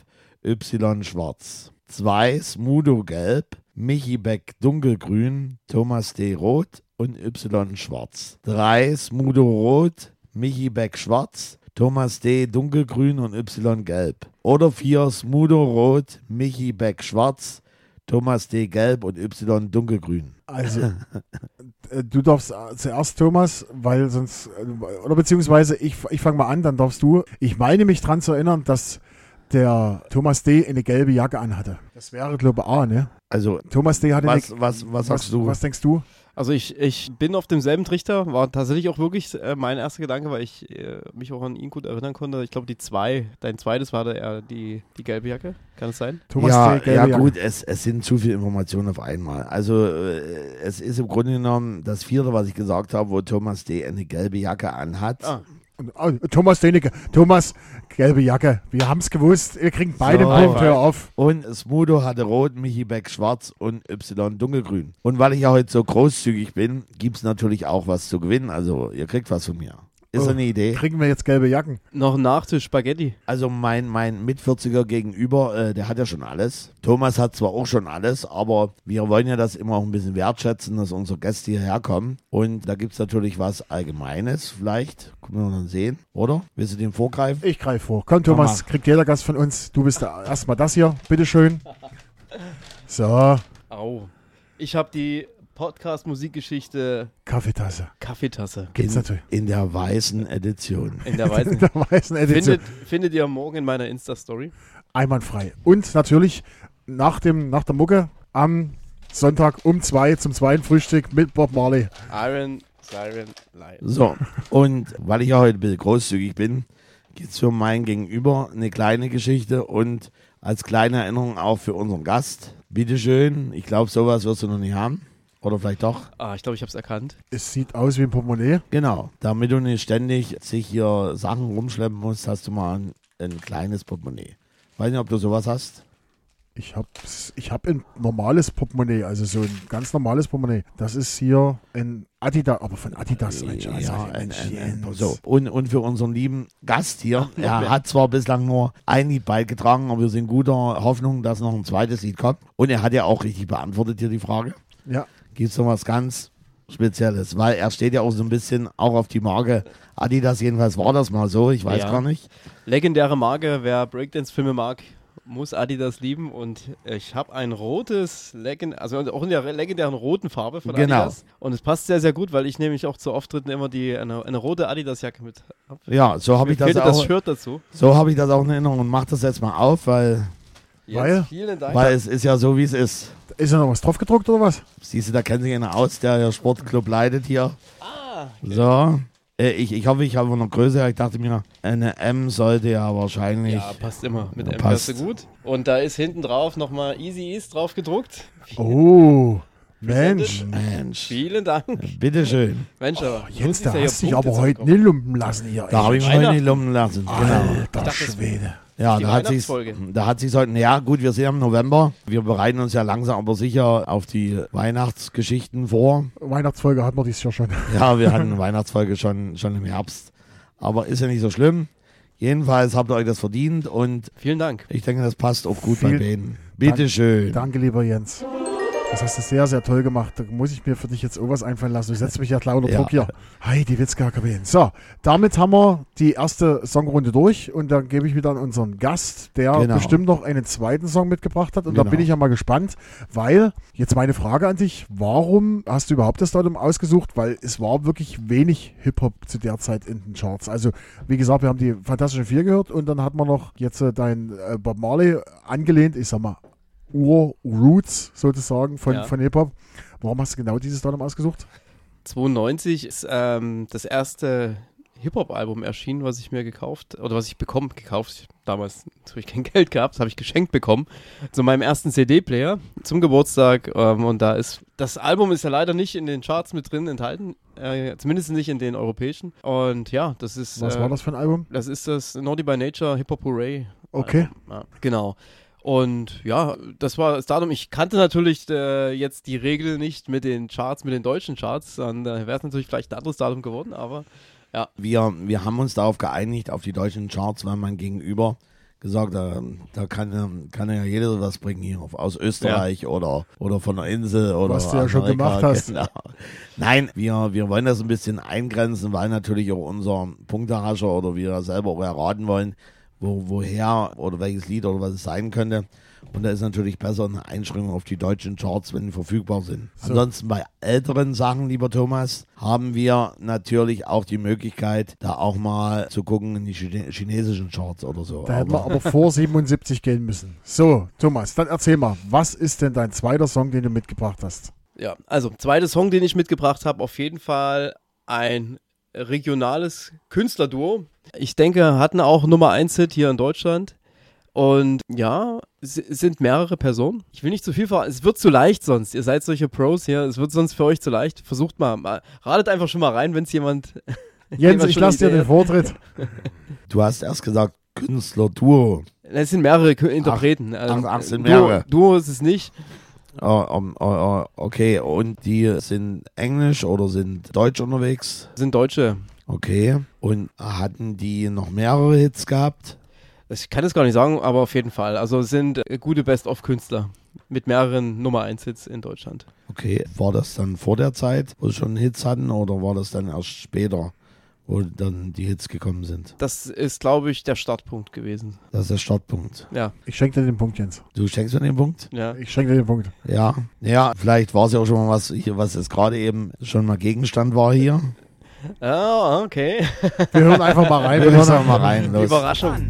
Y schwarz. zwei, Smudo gelb, Michi Beck dunkelgrün, Thomas D. rot und Y schwarz. drei, Smudo rot, Michi Beck schwarz, Thomas D. dunkelgrün und Y gelb. Oder vier, Smudo rot, Michi Beck schwarz, Thomas D. gelb und Y dunkelgrün. Also, äh, du darfst äh, zuerst, Thomas, weil sonst, äh, oder beziehungsweise ich, ich fange mal an, dann darfst du. Ich meine mich dran zu erinnern, dass der Thomas D. eine gelbe Jacke anhatte. Das wäre, glaube ich, A, ne? Also, Thomas D. hatte was, eine, was, was sagst was, du? was denkst du? Also ich, ich bin auf demselben Trichter, war tatsächlich auch wirklich äh, mein erster Gedanke, weil ich äh, mich auch an ihn gut erinnern konnte. Ich glaube, die zwei, dein zweites war da eher die, die gelbe Jacke, kann es sein? Thomas ja, D. gelbe ja Jacke. gut, es, es sind zu viele Informationen auf einmal. Also äh, es ist im Grunde genommen das vierte, was ich gesagt habe, wo Thomas D. eine gelbe Jacke anhat. Ah. Oh, Thomas Denecke. Thomas, gelbe Jacke. Wir haben es gewusst. Wir kriegen beide So. einen Punkt. Hör auf. Und Smudo hatte rot, Michi Beck schwarz und Y dunkelgrün. Und weil ich ja heute so großzügig bin, gibt es natürlich auch was zu gewinnen. Also ihr kriegt was von mir. Ist Oh. eine Idee. Kriegen wir jetzt gelbe Jacken? Noch ein Nachtisch Spaghetti. Also mein, mein Mitvierziger gegenüber, äh, der hat ja schon alles. Thomas hat zwar auch schon alles, aber wir wollen ja das immer auch ein bisschen wertschätzen, dass unsere Gäste hierher kommen. Und da gibt es natürlich was Allgemeines vielleicht. Können wir dann sehen, oder? Willst du den vorgreifen? Ich greife vor. Komm, Thomas, Mach. kriegt jeder Gast von uns. Du bist da. Erstmal das hier. Bitteschön. So, Au. Ich habe die Podcast-Musikgeschichte Kaffeetasse. Kaffeetasse Geht's in, natürlich. in der weißen Edition. in der weißen. Der weißen Edition. findet, findet ihr morgen in meiner Insta-Story. Einwandfrei. Und natürlich nach, dem, nach der Mucke am Sonntag um zwei zum zweiten Frühstück mit Bob Marley. Iron Siren Live. So, und weil ich ja heute ein bisschen großzügig bin, gibt es für mein Gegenüber eine kleine Geschichte und als kleine Erinnerung auch für unseren Gast. Bitteschön, ich glaube, sowas wirst du noch nicht haben. Oder vielleicht doch. Ah, ich glaube, ich habe es erkannt. Es sieht aus wie ein Portemonnaie. Genau, damit du nicht ständig sich hier Sachen rumschleppen musst, hast du mal ein, ein kleines Portemonnaie. Weiß nicht, ob du sowas hast. Ich habe ich hab ein normales Portemonnaie, also so ein ganz normales Portemonnaie. Das ist hier ein Adidas, aber von Adidas. Mensch, also ja, ein, Mensch, ein, ein, Jens. so. Und, und für unseren lieben Gast hier, Ach, er mehr. hat zwar bislang nur ein Lied beigetragen, aber wir sind guter Hoffnung, dass noch ein zweites Lied kommt. Und er hat ja auch richtig beantwortet hier die Frage. Ja, Gibt es noch was ganz Spezielles? Weil er steht ja auch so ein bisschen auch auf die Marke Adidas, jedenfalls war das mal so, ich weiß Ja. gar nicht. Legendäre Marke, wer Breakdance-Filme mag, muss Adidas lieben. Und ich habe ein rotes, Legend also auch in der legendären roten Farbe von Genau. Adidas. Und es passt sehr, sehr gut, weil ich nämlich auch zu Auftritten immer die, eine, eine rote Adidas-Jacke mit habe. Ja, so habe Mir ich das fehlte das auch. Shirt dazu. So habe ich das auch in Erinnerung und mach das jetzt mal auf, weil, Jetzt Weil? vielen Dank. weil es ist ja so, wie es ist. ist da noch was drauf gedruckt oder was? Siehst du, da kennt sich einer aus, der ja Sportclub leitet hier. Ah, So. Äh, ich, ich hoffe, ich habe noch größer. Ich dachte mir, eine M sollte ja wahrscheinlich. ja, passt immer. Mit Ja, M passt. passt du gut. Und da ist hinten drauf nochmal Easy East drauf gedruckt. Oh, Mensch. Mensch. Vielen Dank. Bitteschön. Mensch, aber Oh, Jens, muss da ich ja hast dich hier aber Punkte heute zusammenkommen. nicht lumpen lassen hier. Da habe ich mich Weihnachten. heute nicht lumpen lassen. Genau. Alter dachte, es- Schwede. Ja, die da hat sich's, Weihnachtsfolge. da hat sich heute, ja gut, wir sind ja im November. Wir bereiten uns ja langsam aber sicher auf die Weihnachtsgeschichten vor. Weihnachtsfolge hatten wir dieses Jahr schon. Ja, wir hatten eine Weihnachtsfolge schon, schon im Herbst. Aber ist ja nicht so schlimm. Jedenfalls habt ihr euch das verdient und Vielen Dank. ich denke, das passt auch gut Vielen bei denen. Bitteschön. Danke, lieber Jens. Das hast du sehr, sehr toll gemacht. Da muss ich mir für dich jetzt auch was einfallen lassen. Du setzt mich ja klar unter Ja. Druck hier. Hi, die Witzka Kabinen. So, damit haben wir die erste Songrunde durch und dann gebe ich wieder an unseren Gast, der Genau. bestimmt noch einen zweiten Song mitgebracht hat. Und da Genau. bin ich ja mal gespannt, weil, jetzt meine Frage an dich, warum hast du überhaupt das Datum ausgesucht? Weil es war wirklich wenig Hip-Hop zu der Zeit in den Charts. Also, wie gesagt, wir haben die Fantastischen Vier gehört und dann hat man noch jetzt äh, dein äh, Bob Marley angelehnt, ich sag mal, Ur-Roots sozusagen von, Ja. von Hip-Hop. Warum hast du genau dieses Datum ausgesucht? zweiundneunzig ist ähm, das erste Hip-Hop-Album erschienen, was ich mir gekauft, oder was ich bekommen, gekauft, damals natürlich kein Geld gehabt, das habe ich geschenkt bekommen, zu meinem ersten C D-Player zum Geburtstag ähm, und da ist, das Album ist ja leider nicht in den Charts mit drin enthalten, äh, zumindest nicht in den europäischen und ja, das ist, Was äh, war das für ein Album? das ist das Naughty by Nature Hip-Hop Hooray. Okay. Ja, genau. Und ja, das war das Datum. Ich kannte natürlich äh, jetzt die Regel nicht mit den Charts, mit den deutschen Charts. Dann äh, wäre es natürlich vielleicht ein anderes Datum geworden, aber ja. Wir, wir haben uns darauf geeinigt, auf die deutschen Charts, weil mein Gegenüber gesagt hat, da kann, kann ja jeder was bringen hier, aus Österreich oder, oder von der Insel oder Was du ja schon Amerika. gemacht hast. Genau. Nein, wir, wir wollen das ein bisschen eingrenzen, weil natürlich auch unser Punkterascher oder wir selber auch erraten wollen, wo, woher oder welches Lied oder was es sein könnte. Und da ist natürlich besser eine Einschränkung auf die deutschen Charts, wenn die verfügbar sind. So. Ansonsten bei älteren Sachen, lieber Thomas, haben wir natürlich auch die Möglichkeit, da auch mal zu gucken in die Chine- chinesischen Charts oder so. Da hätten wir aber vor siebenundsiebzig gehen müssen. So, Thomas, dann erzähl mal, was ist denn dein zweiter Song, den du mitgebracht hast? Ja, also zweiter Song, den ich mitgebracht habe, auf jeden Fall ein regionales Künstlerduo. Ich denke, hatten auch Nummer eins Hit hier in Deutschland. Und ja, es sind mehrere Personen. Ich will nicht zu viel verraten. Es wird zu leicht sonst. Ihr seid solche Pros hier. Es wird sonst für euch zu leicht. Versucht mal. mal ratet einfach schon mal rein, wenn es jemand... Jens, jemand ich schon lasse dir Idee den hat. Also, Vortritt. Du hast erst gesagt Künstler-Duo. Es sind mehrere Kü- Interpreten. ach, ach, es sind Duo, mehrere. Duo ist es nicht. Oh, um, oh, oh, okay, und die sind englisch oder sind deutsch unterwegs? Sind Deutsche. Okay, und hatten die noch mehrere Hits gehabt? Ich kann es gar nicht sagen, aber auf jeden Fall. Also es sind äh, gute Best-of-Künstler mit mehreren Nummer eins Hits in Deutschland. Okay, war das dann vor der Zeit, wo sie schon Hits hatten, oder war das dann erst später, wo dann die Hits gekommen sind? Das ist, glaube ich, der Startpunkt gewesen. Das ist der Startpunkt. Ja, Ich schenke dir den Punkt, Jens. Du schenkst mir den Punkt? ja. Ich schenke dir den Punkt. Ja. Ja, vielleicht war es ja auch schon mal was, hier, was jetzt gerade eben schon mal Gegenstand war hier. Ah, okay. Wir hören einfach mal rein. Wir würde ich hören sagen. einfach mal rein. Los. Überraschung.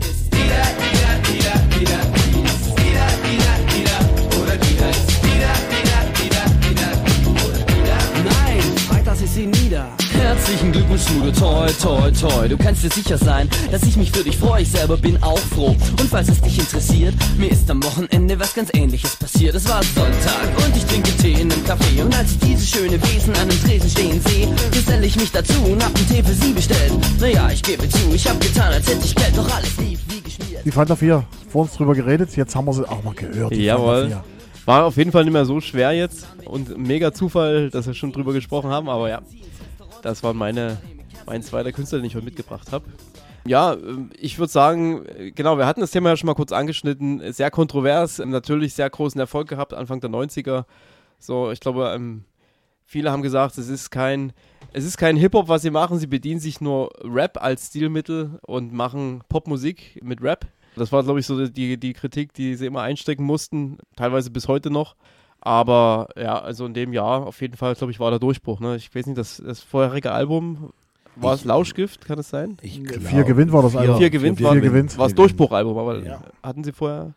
Nein, Freitags ist sie nieder. Herzlichen Glückwunsch, Schmude, toi, toi, toi. Du kannst dir sicher sein, dass ich mich für dich freue. Ich selber bin auch froh. Und falls es dich interessiert, mir ist am Wochenende was ganz Ähnliches passiert. Es war Sonntag und ich trinke Tee in einem Café. Und als ich diese schöne Wesen an einem Tresen stehen sehe, geselle ich mich dazu und hab einen Tee für sie bestellt. Naja, ich gebe zu, ich hab getan, als hätte ich Geld, doch alles lief wie geschmiert. Die Fanta vier, vor uns drüber geredet, jetzt haben wir sie auch mal gehört. Die Jawohl. Fanta vier. War auf jeden Fall nicht mehr so schwer jetzt. Und mega Zufall, dass wir schon drüber gesprochen haben. Aber ja, das war meine, mein zweiter Künstler, den ich heute mitgebracht habe. Ja, ähm, ich würde sagen, äh, genau, wir hatten das Thema ja schon mal kurz angeschnitten. Sehr kontrovers, ähm, natürlich sehr großen Erfolg gehabt, Anfang der neunziger. So, ich glaube, ähm, viele haben gesagt, es ist kein, es ist kein Hip-Hop, was sie machen. Sie bedienen sich nur Rap als Stilmittel und machen Popmusik mit Rap. Das war, glaube ich, so die, die Kritik, die sie immer einstecken mussten, teilweise bis heute noch. Aber ja, also in dem Jahr auf jeden Fall, glaube ich, war der Durchbruch. Ne? Ich weiß nicht, das, das vorherige Album, war es Lauschgift, kann es sein? Ich Vier gewinnt war das Vier- Album. Vier gewinnt Vier war, gewinnt. war das Durchbruchalbum, aber Ja. hatten sie vorher,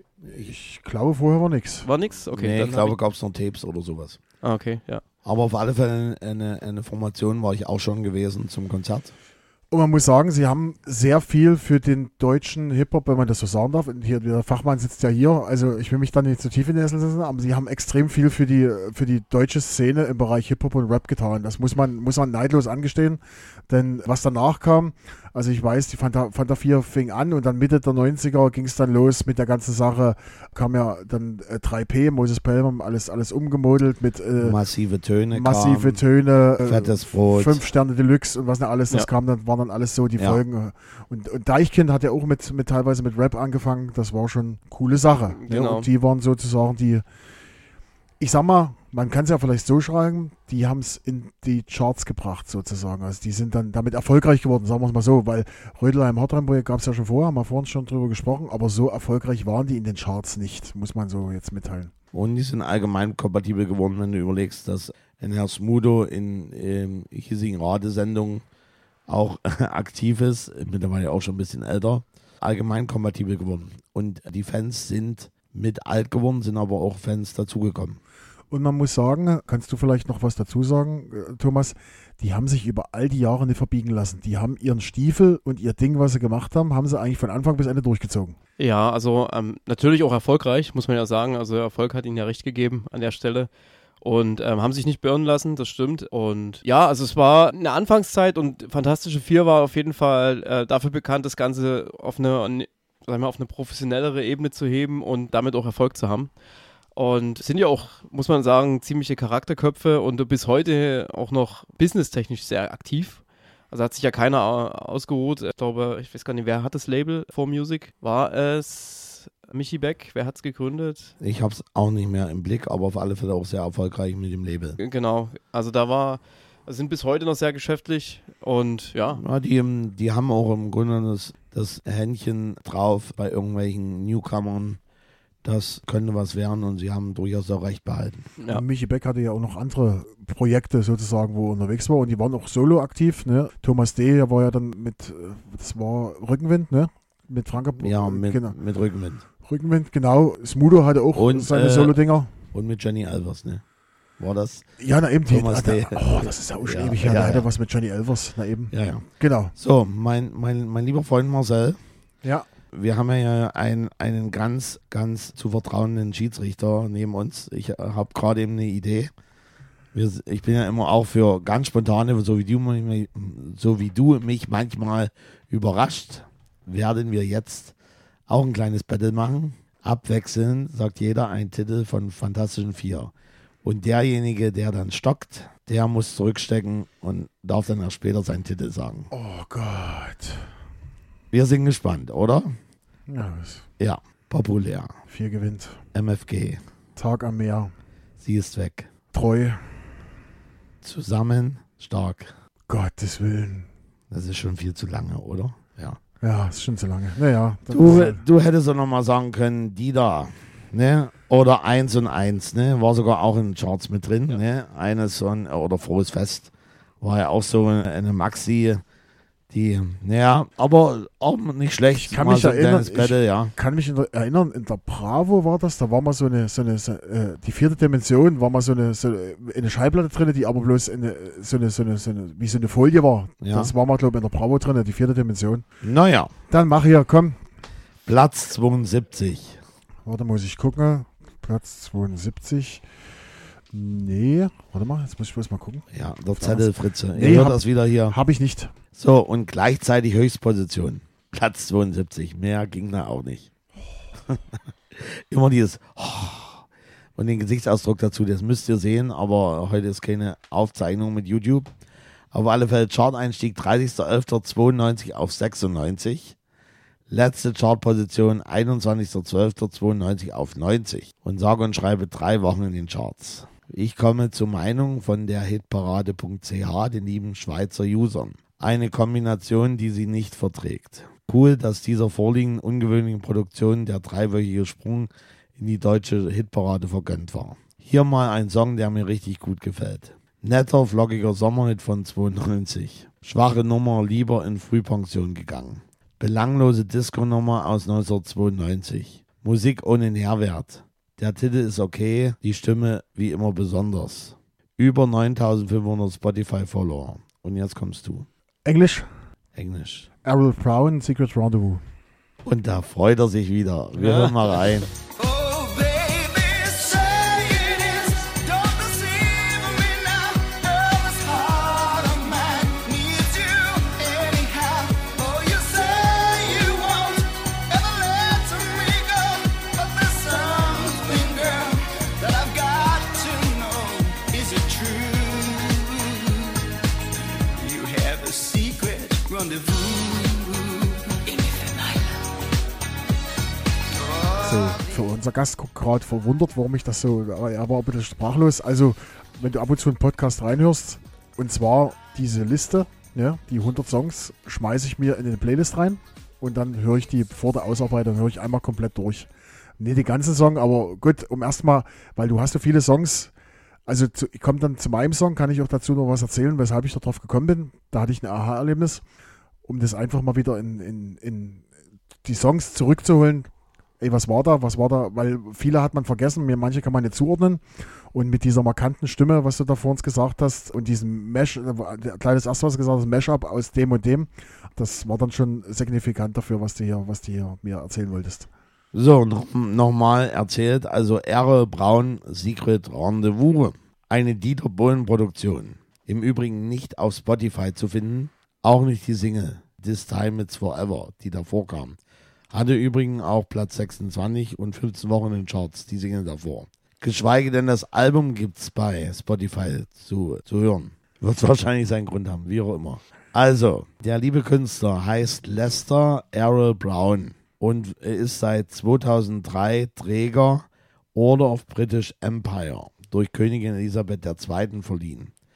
Ich glaube, vorher war nichts. war nix? Okay, nee, dann ich hab glaube, gab es noch Tapes oder sowas. Ah, okay, ja. Aber auf alle Fälle eine, eine Formation war ich auch schon gewesen zum Konzert. Und man muss sagen, sie haben sehr viel für den deutschen Hip-Hop, wenn man das so sagen darf. Und hier, der Fachmann sitzt ja hier, also ich will mich da nicht zu tief in den Sessel setzen, aber sie haben extrem viel für die, für die deutsche Szene im Bereich Hip-Hop und Rap getan. Das muss man, muss man neidlos angestehen. Denn was danach kam, also ich weiß, die Fanta, Fanta vier fing an und dann Mitte der neunziger ging es dann los mit der ganzen Sache, kam ja dann äh, drei P, Moses Pelham, alles, alles umgemodelt mit äh, Massive Töne massive kamen, Töne, äh, fettes Brot. Fünf Sterne Deluxe und was nicht alles, das Ja. kam dann, waren dann alles so die Ja. Folgen. Und, und Deichkind hat ja auch mit, mit teilweise mit Rap angefangen, das war schon coole Sache. Genau. Ja, und die waren sozusagen die, ich sag mal, man kann es ja vielleicht so schreiben, die haben es in die Charts gebracht sozusagen. Also die sind dann damit erfolgreich geworden, sagen wir es mal so, weil Rödelheim Hotline Projekt gab es ja schon vorher, haben wir vorhin schon drüber gesprochen, aber so erfolgreich waren die in den Charts nicht, muss man so jetzt mitteilen. Und die sind allgemein kompatibel geworden, wenn du überlegst, dass ein Herr Smudo in ähm, hiesigen Radiosendungen auch aktiv ist, mittlerweile auch schon ein bisschen älter, allgemein kompatibel geworden. Und die Fans sind mit alt geworden, sind aber auch Fans dazugekommen. Und man muss sagen, kannst du vielleicht noch was dazu sagen, äh, Thomas, die haben sich über all die Jahre nicht verbiegen lassen. Die haben ihren Stiefel und ihr Ding, was sie gemacht haben, haben sie eigentlich von Anfang bis Ende durchgezogen. Ja, also ähm, natürlich auch erfolgreich, muss man ja sagen. Also der Erfolg hat ihnen ja recht gegeben an der Stelle. Und ähm, haben sich nicht beirren lassen, das stimmt. Und ja, also es war eine Anfangszeit und Fantastische Vier war auf jeden Fall äh, dafür bekannt, das Ganze auf eine, sagen wir mal, auf eine professionellere Ebene zu heben und damit auch Erfolg zu haben. Und sind ja auch, muss man sagen, ziemliche Charakterköpfe und bis heute auch noch businesstechnisch sehr aktiv. Also hat sich ja keiner au- ausgeruht. Ich glaube, ich weiß gar nicht, wer hat das Label For Music? War es Michi Beck? Wer hat es gegründet? Ich habe es auch nicht mehr im Blick, aber auf alle Fälle auch sehr erfolgreich mit dem Label. Genau, also da war sind bis heute noch sehr geschäftlich und ja. Ja, die, die haben auch im Grunde das, das Händchen drauf bei irgendwelchen Newcomern. Das könnte was werden und sie haben durchaus auch recht behalten. Ja. Michi Beck hatte ja auch noch andere Projekte sozusagen, wo er unterwegs war und die waren auch solo aktiv. Ne? Thomas D. der war ja dann mit, äh, das war Rückenwind, ne? Mit Franke. Ja, mit, genau. mit Rückenwind. Rückenwind, genau. Smudo hatte auch Und, seine äh, Solo-Dinger. Und mit Jenny Elvers, ne? War das? Ja, na eben. Die, Thomas der, D. oh, das ist ja auch schon Ja, ewig her. ja, Der hatte ja. was mit Johnny Elvers, na eben. Ja, ja. Genau. So, mein, mein, mein lieber Freund Marcel, Ja. wir haben ja ein, einen ganz, ganz zu vertrauenden Schiedsrichter neben uns. Ich habe gerade eben eine Idee. Wir, ich bin ja immer auch für ganz spontane, so wie, du, mich- so wie du mich manchmal überrascht, werden wir jetzt auch ein kleines Battle machen. Abwechselnd sagt jeder einen Titel von Fantastischen Vier. Und derjenige, der dann stockt, der muss zurückstecken und darf dann erst später seinen Titel sagen. Oh Gott. Wir sind gespannt, oder? Ja, das Ja, populär. vier gewinnt. M F G. Tag am Meer. Sie ist weg. Treu. Zusammen stark. Gottes Willen. Das ist schon viel zu lange, oder? Ja. Ja, ist schon zu lange. Naja. dann Du, ist- du hättest doch nochmal sagen können, die da, ne? Oder eins und eins, ne? War sogar auch in den Charts mit drin, Ja. ne? Eines von, oder Frohes Fest. War ja auch so eine Maxi, die, naja, aber auch nicht schlecht. Ich kann Mal mich so ein erinnern, kleines Battle, ja. kann mich in der, erinnern, in der Bravo war das, da war mal so eine, so eine so, äh, die vierte Dimension, war mal so eine, so eine Schallplatte drin, die aber bloß eine, so, eine, so, eine, so eine, wie so eine Folie war. Ja. Das war mal, glaube ich, in der Bravo drin, die vierte Dimension. Naja, Dann mach hier, komm. Platz zweiundsiebzig. Warte, muss ich gucken. Platz zweiundsiebzig. Nee, warte mal, jetzt muss ich bloß mal gucken. Ja, der Zettel Fritze. Nee, Ihr hört hab- das wieder hier. Habe ich nicht. So, und gleichzeitig Höchstposition. Platz zweiundsiebzig. Mehr ging da auch nicht. Immer dieses und den Gesichtsausdruck dazu, das müsst ihr sehen, aber heute ist keine Aufzeichnung mit YouTube. Auf alle Fälle Chart-Einstieg dreißigster elfter zweiundneunzig auf sechsundneunzig. Letzte Chartposition einundzwanzigster zwölfter zweiundneunzig auf neunzig. Und sage und schreibe drei Wochen in den Charts. Ich komme zur Meinung von der hitparade punkt c h, den lieben Schweizer Usern. Eine Kombination, die sie nicht verträgt. Cool, dass dieser vorliegenden ungewöhnlichen Produktion der dreiwöchige Sprung in die deutsche Hitparade vergönnt war. Hier mal ein Song, der mir richtig gut gefällt. Netter, flockiger Sommerhit von zweiundneunzig. Schwache Nummer, lieber in Frühpension gegangen. Belanglose Disco-Nummer aus neunzehnhundertzweiundneunzig. Musik ohne Nährwert. Der Titel ist okay, die Stimme wie immer besonders. Über neuntausendfünfhundert Spotify-Follower. Und jetzt kommst du. Englisch. Englisch. Errol Brown, Secret Rendezvous. Und da freut er sich wieder. Wir Ja. hören mal rein. Oh, baby, say it is. Don't deceive me now. Oh, this heart of mine needs you anyhow. Oh, you say you won't ever let me go, but there's something, girl, that I've got to know. Is it true? You have a secret rendezvous. So, für unser Gast guckt gerade verwundert, warum ich das so, aber er war ein bisschen sprachlos. Also, wenn du ab und zu einen Podcast reinhörst, und zwar diese Liste, ja, die hundert Songs, schmeiße ich mir in eine Playlist rein und dann höre ich die vor der Ausarbeitung, höre ich einmal komplett durch. Nicht die ganzen Song, aber gut, um erstmal, weil du hast so viele Songs, also zu, ich komme dann zu meinem Song, kann ich auch dazu noch was erzählen, weshalb ich darauf gekommen bin. Da hatte ich ein Aha-Erlebnis, um das einfach mal wieder in, in, in die Songs zurückzuholen. Ey, was war da, was war da, weil viele hat man vergessen, mir manche kann man nicht zuordnen und mit dieser markanten Stimme, was du da vor uns gesagt hast und diesem Mesh, kleines erste, was du gesagt hast, Mashup aus dem und dem, das war dann schon signifikant dafür, was du hier, was du hier mir erzählen wolltest. So, noch, noch mal erzählt, also Errol Brown, Secret Rendezvous. Eine Dieter Bohlen-Produktion. Im Übrigen nicht auf Spotify zu finden, auch nicht die Single This Time It's Forever, die davor kam. Hatte übrigens auch Platz sechsundzwanzig und fünfzehn Wochen in den Charts, die Single davor. Geschweige denn das Album gibt's bei Spotify zu, zu hören. Wird wahrscheinlich seinen Grund haben, wie auch immer. Also, der liebe Künstler heißt Lester Errol Brown und er ist seit zweitausenddrei Träger Order of British Empire durch Königin Elisabeth der Zweite verliehen.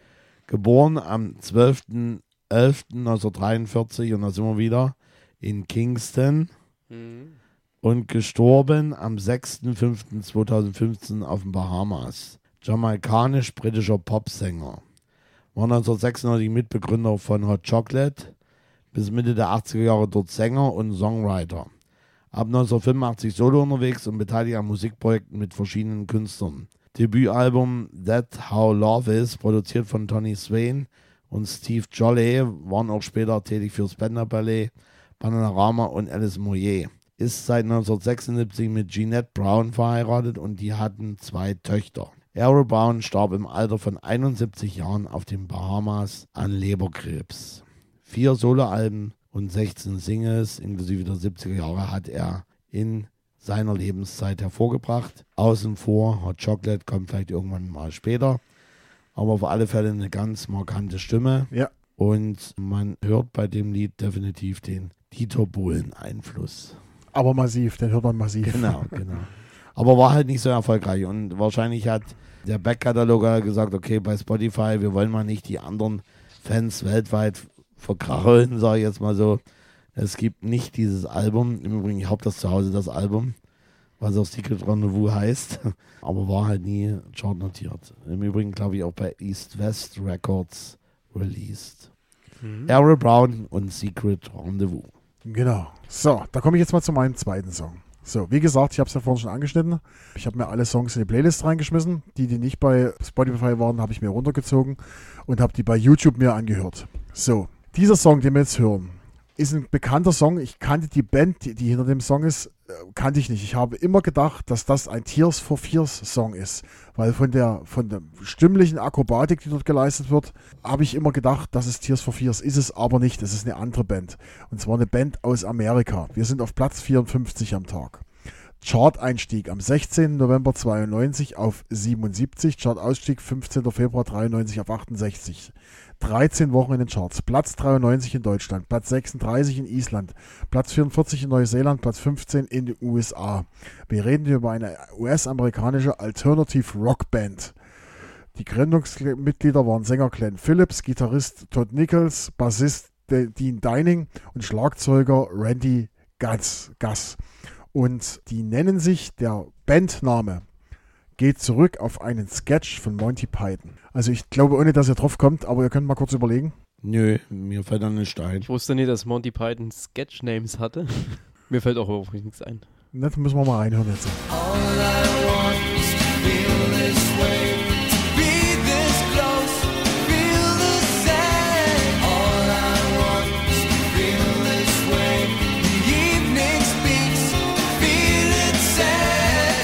Geboren am zwölften elften neunzehnhundertdreiundvierzig und da sind wir wieder in Kingston. Mhm. Und gestorben am sechsten fünften zweitausendfünfzehn auf den Bahamas. Jamaikanisch-britischer Popsänger. War neunzehnhundertsechsundneunzig Mitbegründer von Hot Chocolate. Bis Mitte der achtziger Jahre dort Sänger und Songwriter. Ab neunzehnhundertfünfundachtzig solo unterwegs und beteiligt an Musikprojekten mit verschiedenen Künstlern. Debütalbum That's How Love Is, produziert von Tony Swain und Steve Jolley, waren auch später tätig für Spandau Ballet, Bananarama und Alice Moyer. Ist seit neunzehnhundertsechsundsiebzig mit Jeanette Brown verheiratet und die hatten zwei Töchter. Errol Brown starb im Alter von einundsiebzig Jahren auf den Bahamas an Leberkrebs. Vier Soloalben und sechzehn Singles, inklusive der siebziger Jahre, hat er in seiner Lebenszeit hervorgebracht. Außen vor, Hot Chocolate kommt vielleicht irgendwann mal später, aber auf alle Fälle eine ganz markante Stimme. Ja. Und man hört bei dem Lied definitiv den Dieter Bohlen-Einfluss. Aber massiv, den hört man massiv. Genau, genau. Aber war halt nicht so erfolgreich und wahrscheinlich hat der Backkatalog gesagt, okay, bei Spotify, wir wollen mal nicht die anderen Fans weltweit verkracheln, sage ich jetzt mal so. Es gibt nicht dieses Album, im Übrigen, ich habe das zu Hause, das Album, was auch Secret Rendezvous heißt, aber war halt nie chartnotiert. Im Übrigen, glaube ich, auch bei East West Records released. Mhm. Errol Brown und Secret Rendezvous. Genau. So, da komme ich jetzt mal zu meinem zweiten Song. So, wie gesagt, ich habe es ja vorhin schon angeschnitten. Ich habe mir alle Songs in die Playlist reingeschmissen. Die, die nicht bei Spotify waren, habe ich mir runtergezogen und habe die bei YouTube mir angehört. So, dieser Song, den wir jetzt hören, ist ein bekannter Song. Ich kannte die Band, die, die hinter dem Song ist, kannte ich nicht. Ich habe immer gedacht, dass das ein Tears for Fears Song ist, weil von der, von der stimmlichen Akrobatik, die dort geleistet wird, habe ich immer gedacht, das ist Tears for Fears. Ist es aber nicht. Es ist eine andere Band. Und zwar eine Band aus Amerika. Wir sind auf Platz vierundfünfzig am Tag. Chart-Einstieg am sechzehnten November zweiundneunzig auf siebenundsiebzig. Chart-Ausstieg fünfzehnten Februar dreiundneunzig auf achtundsechzig. dreizehn Wochen in den Charts. Platz dreiundneunzig in Deutschland, Platz sechsunddreißig in Island, Platz vierundvierzig in Neuseeland, Platz fünfzehn in den U S A. Wir reden hier über eine U S-amerikanische Alternative Rock Band. Die Gründungsmitglieder waren Sänger Glenn Phillips, Gitarrist Todd Nichols, Bassist Dean Dining und Schlagzeuger Randy Gass. Gass. Und die nennen sich, der Bandname geht zurück auf einen Sketch von Monty Python. Also ich glaube, ohne dass ihr drauf kommt, aber ihr könnt mal kurz überlegen. Nö, mir fällt dann nicht ein. Ich wusste nicht, dass Monty Python Sketch-Names hatte. Mir fällt auch überhaupt nichts ein. Das müssen wir mal reinhören jetzt. All I want is to feel this way, to be this close, feel the same. All I want is to feel this way. The evening speaks, feel it sad.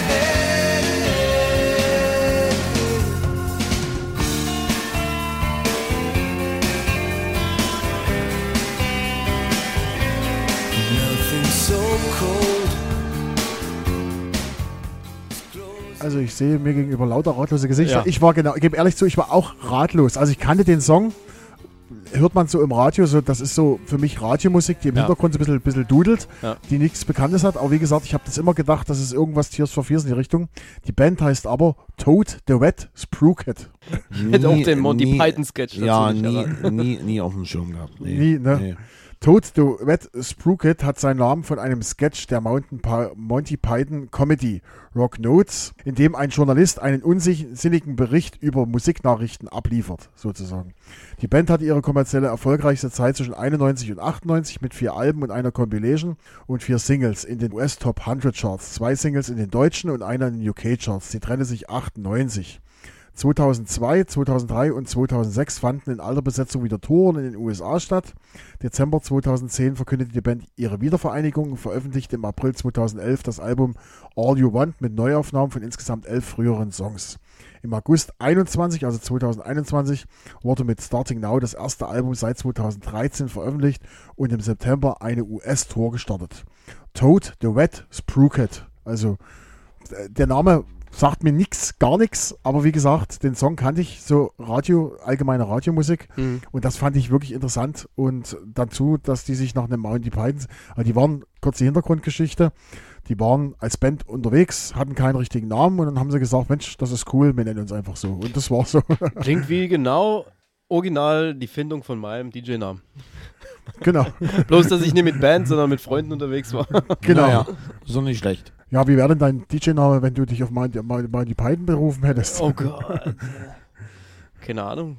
Nothing so cold. Also ich sehe mir gegenüber lauter ratlose Gesichter. Ja. Ich war genau, ich gebe ehrlich zu, ich war auch ratlos. Also ich kannte den Song, hört man so im Radio, so das ist so für mich Radiomusik, die im Ja. Hintergrund so ein bisschen, bisschen dudelt, Ja. die nichts Bekanntes hat. Aber wie gesagt, ich habe das immer gedacht, das ist irgendwas Tears for Fears in die Richtung. Die Band heißt aber Toad the Wet Spruket. Hätte auch den Monty Python Sketch dazu Ja, nicht nie, erraten. nie, nie auf dem Schirm gehabt. Nee, Nie, ne? Nee. Toad the Wet Spruket hat seinen Namen von einem Sketch der Mountain Pi- Monty Python Comedy Rock Notes, in dem ein Journalist einen unsinnigen Bericht über Musiknachrichten abliefert, sozusagen. Die Band hatte ihre kommerzielle erfolgreichste Zeit zwischen einundneunzig und achtundneunzig mit vier Alben und einer Compilation und vier Singles in den U S Top hundert Charts, zwei Singles in den deutschen und einer in den U K Charts. Die trennte sich achtundneunzig. zweitausendzwei, zweitausenddrei und zweitausendsechs fanden in alter Besetzung wieder Touren in den U S A statt. Dezember zweitausendzehn verkündete die Band ihre Wiedervereinigung und veröffentlichte im April zweitausendelf das Album All You Want mit Neuaufnahmen von insgesamt elf früheren Songs. Im August einundzwanzig, also zweitausendeinundzwanzig, wurde mit Starting Now das erste Album seit zweitausenddreizehn veröffentlicht und im September eine U S-Tour gestartet. Toad the Wet Spruket. Also äh, der Name sagt mir nichts, gar nichts, aber wie gesagt, den Song kannte ich, so Radio, allgemeine Radiomusik, Mhm. und das fand ich wirklich interessant. Und dazu, dass die sich nach einem Monty Python, also die waren, kurze Hintergrundgeschichte, die waren als Band unterwegs, hatten keinen richtigen Namen und dann haben sie gesagt, Mensch, das ist cool, wir nennen uns einfach so. Und das war so. Klingt wie genau original die Findung von meinem D J-Namen. Genau. Bloß, dass ich nicht mit Band, sondern mit Freunden unterwegs war. Genau. Naja, so nicht schlecht. Ja, wie wäre denn dein D J-Name, wenn du dich auf Monty Monty Python berufen hättest? Oh Gott. Keine Ahnung.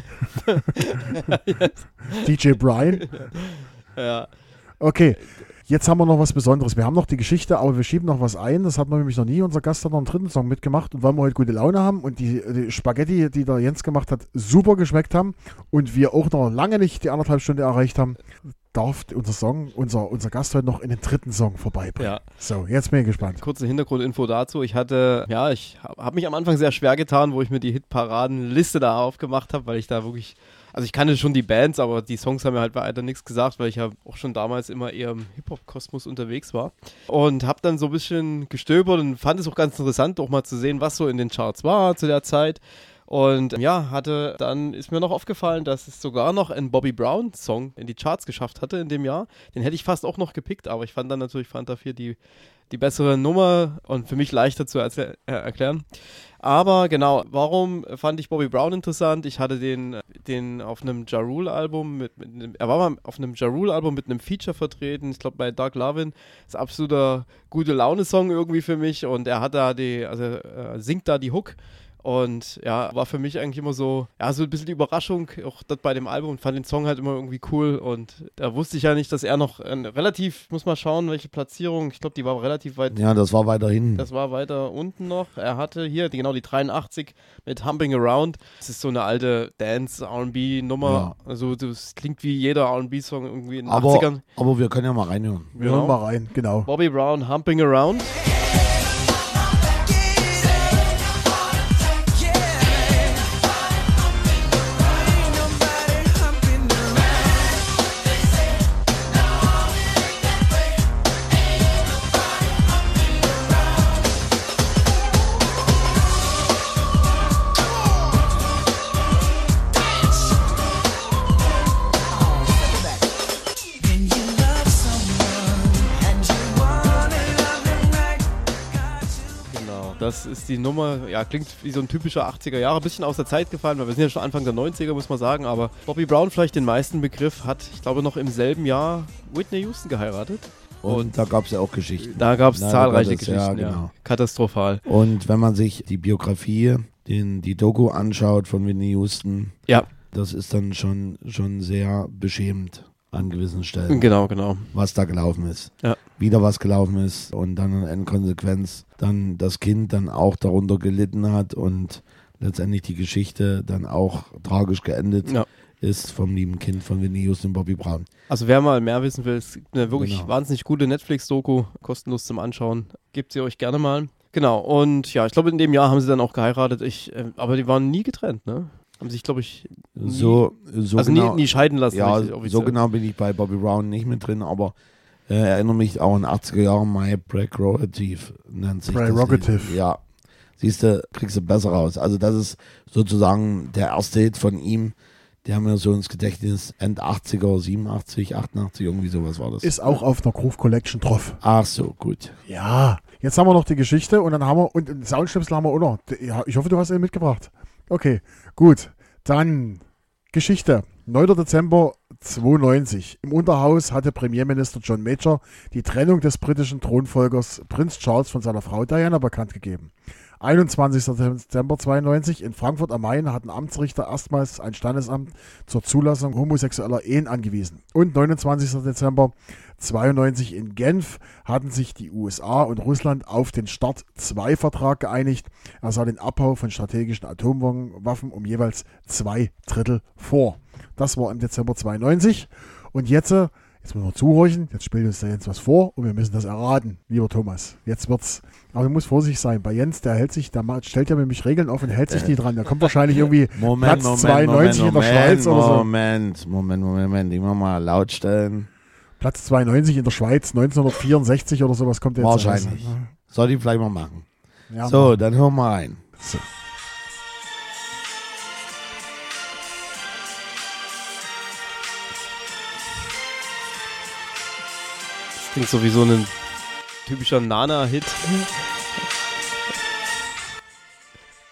D J Brian? Ja. Okay, jetzt haben wir noch was Besonderes. Wir haben noch die Geschichte, aber wir schieben noch was ein. Das hat man nämlich noch nie. Unser Gast hat noch einen dritten Song mitgemacht. Und weil wir heute gute Laune haben und die, die Spaghetti, die der Jens gemacht hat, super geschmeckt haben und wir auch noch lange nicht die anderthalb Stunden erreicht haben, darf unser Song, unser, unser Gast heute noch in den dritten Song vorbeibringen. Ja. So, jetzt bin ich gespannt. Kurze Hintergrundinfo dazu. Ich hatte, ja, ich habe hab mich am Anfang sehr schwer getan, wo ich mir die Hitparadenliste da aufgemacht habe, weil ich da wirklich, also ich kannte schon die Bands, aber die Songs haben mir halt weiter nichts gesagt, weil ich ja auch schon damals immer eher im Hip-Hop-Kosmos unterwegs war. Und habe dann so ein bisschen gestöbert und fand es auch ganz interessant, auch mal zu sehen, was so in den Charts war zu der Zeit. Und ja, hatte, dann ist mir noch aufgefallen, dass es sogar noch einen Bobby Brown-Song in die Charts geschafft hatte in dem Jahr. Den hätte ich fast auch noch gepickt, aber ich fand dann natürlich Fanta vier die, die bessere Nummer und für mich leichter zu erzäh- äh, erklären. Aber genau, warum fand ich Bobby Brown interessant? Ich hatte den, den auf einem Ja Rule-Album, mit, mit einem, er war mal auf einem Ja Rule-Album mit einem Feature vertreten, ich glaube bei Doug Lovin. Das ist ein absoluter Gute-Laune-Song irgendwie für mich und er hat da die, also äh, singt da die Hook. Und ja, war für mich eigentlich immer so, ja, so ein bisschen die Überraschung, auch dort bei dem Album, und fand den Song halt immer irgendwie cool. Und da wusste ich ja nicht, dass er noch ein relativ, muss mal schauen, welche Platzierung, ich glaube, die war relativ weit, Ja, das war weiter hinten. das war weiter unten noch. Er hatte hier die, genau die dreiundachtzig mit Humping Around. Das ist so eine alte Dance-R and B-Nummer. Ja. Also das klingt wie jeder R and B-Song irgendwie in den aber, achtzigern. aber wir können ja mal reinhören. Wir Genau. hören mal rein, genau. Bobby Brown, Humping Around. Das ist die Nummer, ja, klingt wie so ein typischer achtziger Jahre, ein bisschen aus der Zeit gefallen, weil wir sind ja schon Anfang der neunziger, muss man sagen, aber Bobby Brown, vielleicht den meisten Begriff, hat, ich glaube, noch im selben Jahr Whitney Houston geheiratet. Und, Und da gab es ja auch Geschichten. Da gab es Leider zahlreiche Gottes, ja, Geschichten, ja, genau. Katastrophal. Und wenn man sich die Biografie, den, die Doku anschaut von Whitney Houston, Ja, das ist dann schon, schon sehr beschämend an gewissen Stellen, genau, genau. was da gelaufen ist. Ja. Wieder was gelaufen ist und dann in Konsequenz dann das Kind dann auch darunter gelitten hat und letztendlich die Geschichte dann auch tragisch geendet Ja. ist vom lieben Kind von Whitney Houston und Bobby Brown. Also wer mal mehr wissen will, es gibt eine wirklich Genau. wahnsinnig gute Netflix-Doku, kostenlos zum Anschauen. Gebt sie euch gerne mal. Genau, und ja, ich glaube, in dem Jahr haben sie dann auch geheiratet. Ich, äh, aber die waren nie getrennt, ne? Haben sich, glaube ich, nie, So, so also genau, nie, nie scheiden lassen. ja, richtig so offiziell. genau bin ich bei Bobby Brown nicht mit drin, aber äh, erinnere mich auch in achtziger Jahren, My Prerogative nennt sich Prerogative. das Lied. Ja, siehst du, kriegst du besser raus. Also das ist sozusagen der erste Hit von ihm, der haben wir so ins Gedächtnis, End achtziger, siebenundachtzig, achtundachtzig, irgendwie sowas war das. Ist auch auf der Groove Collection drauf. Ach so, gut. Ja, jetzt haben wir noch die Geschichte und dann haben wir, und den Soundschnipsel haben wir auch noch. Ja, ich hoffe, du hast ihn mitgebracht. Okay, gut. Dann Geschichte. neunter Dezember zweiundneunzig. Im Unterhaus hatte Premierminister John Major die Trennung des britischen Thronfolgers Prinz Charles von seiner Frau Diana bekannt gegeben. einundzwanzigster Dezember zweiundneunzig in Frankfurt am Main hatten Amtsrichter erstmals ein Standesamt zur Zulassung homosexueller Ehen angewiesen. Und neunundzwanzigster Dezember zweiundneunzig in Genf hatten sich die U S A und Russland auf den Start zwei Vertrag geeinigt. Er sah den Abbau von strategischen Atomwaffen um jeweils zwei Drittel vor. Das war im Dezember zweiundneunzig. Und jetzt, äh, jetzt müssen wir zuhorchen, jetzt spielt uns da Jens was vor und wir müssen das erraten, lieber Thomas. Jetzt wird's, aber du musst vorsichtig sein. Bei Jens, der hält sich, der stellt ja nämlich Regeln auf und hält sich die dran. Der kommt wahrscheinlich irgendwie Moment, Platz Moment, zweiundneunzig Moment, in der Schweiz Moment, oder so. Moment, Moment, Moment, Moment, ich mach mal laut stellen. Platz zweiundneunzig in der Schweiz, neunzehnhundertvierundsechzig oder sowas kommt jetzt. Wahrscheinlich. raus. Soll ich vielleicht mal machen. Ja, So, Mann. dann hören wir rein. So. Das klingt so wie so ein typischer Nana-Hit.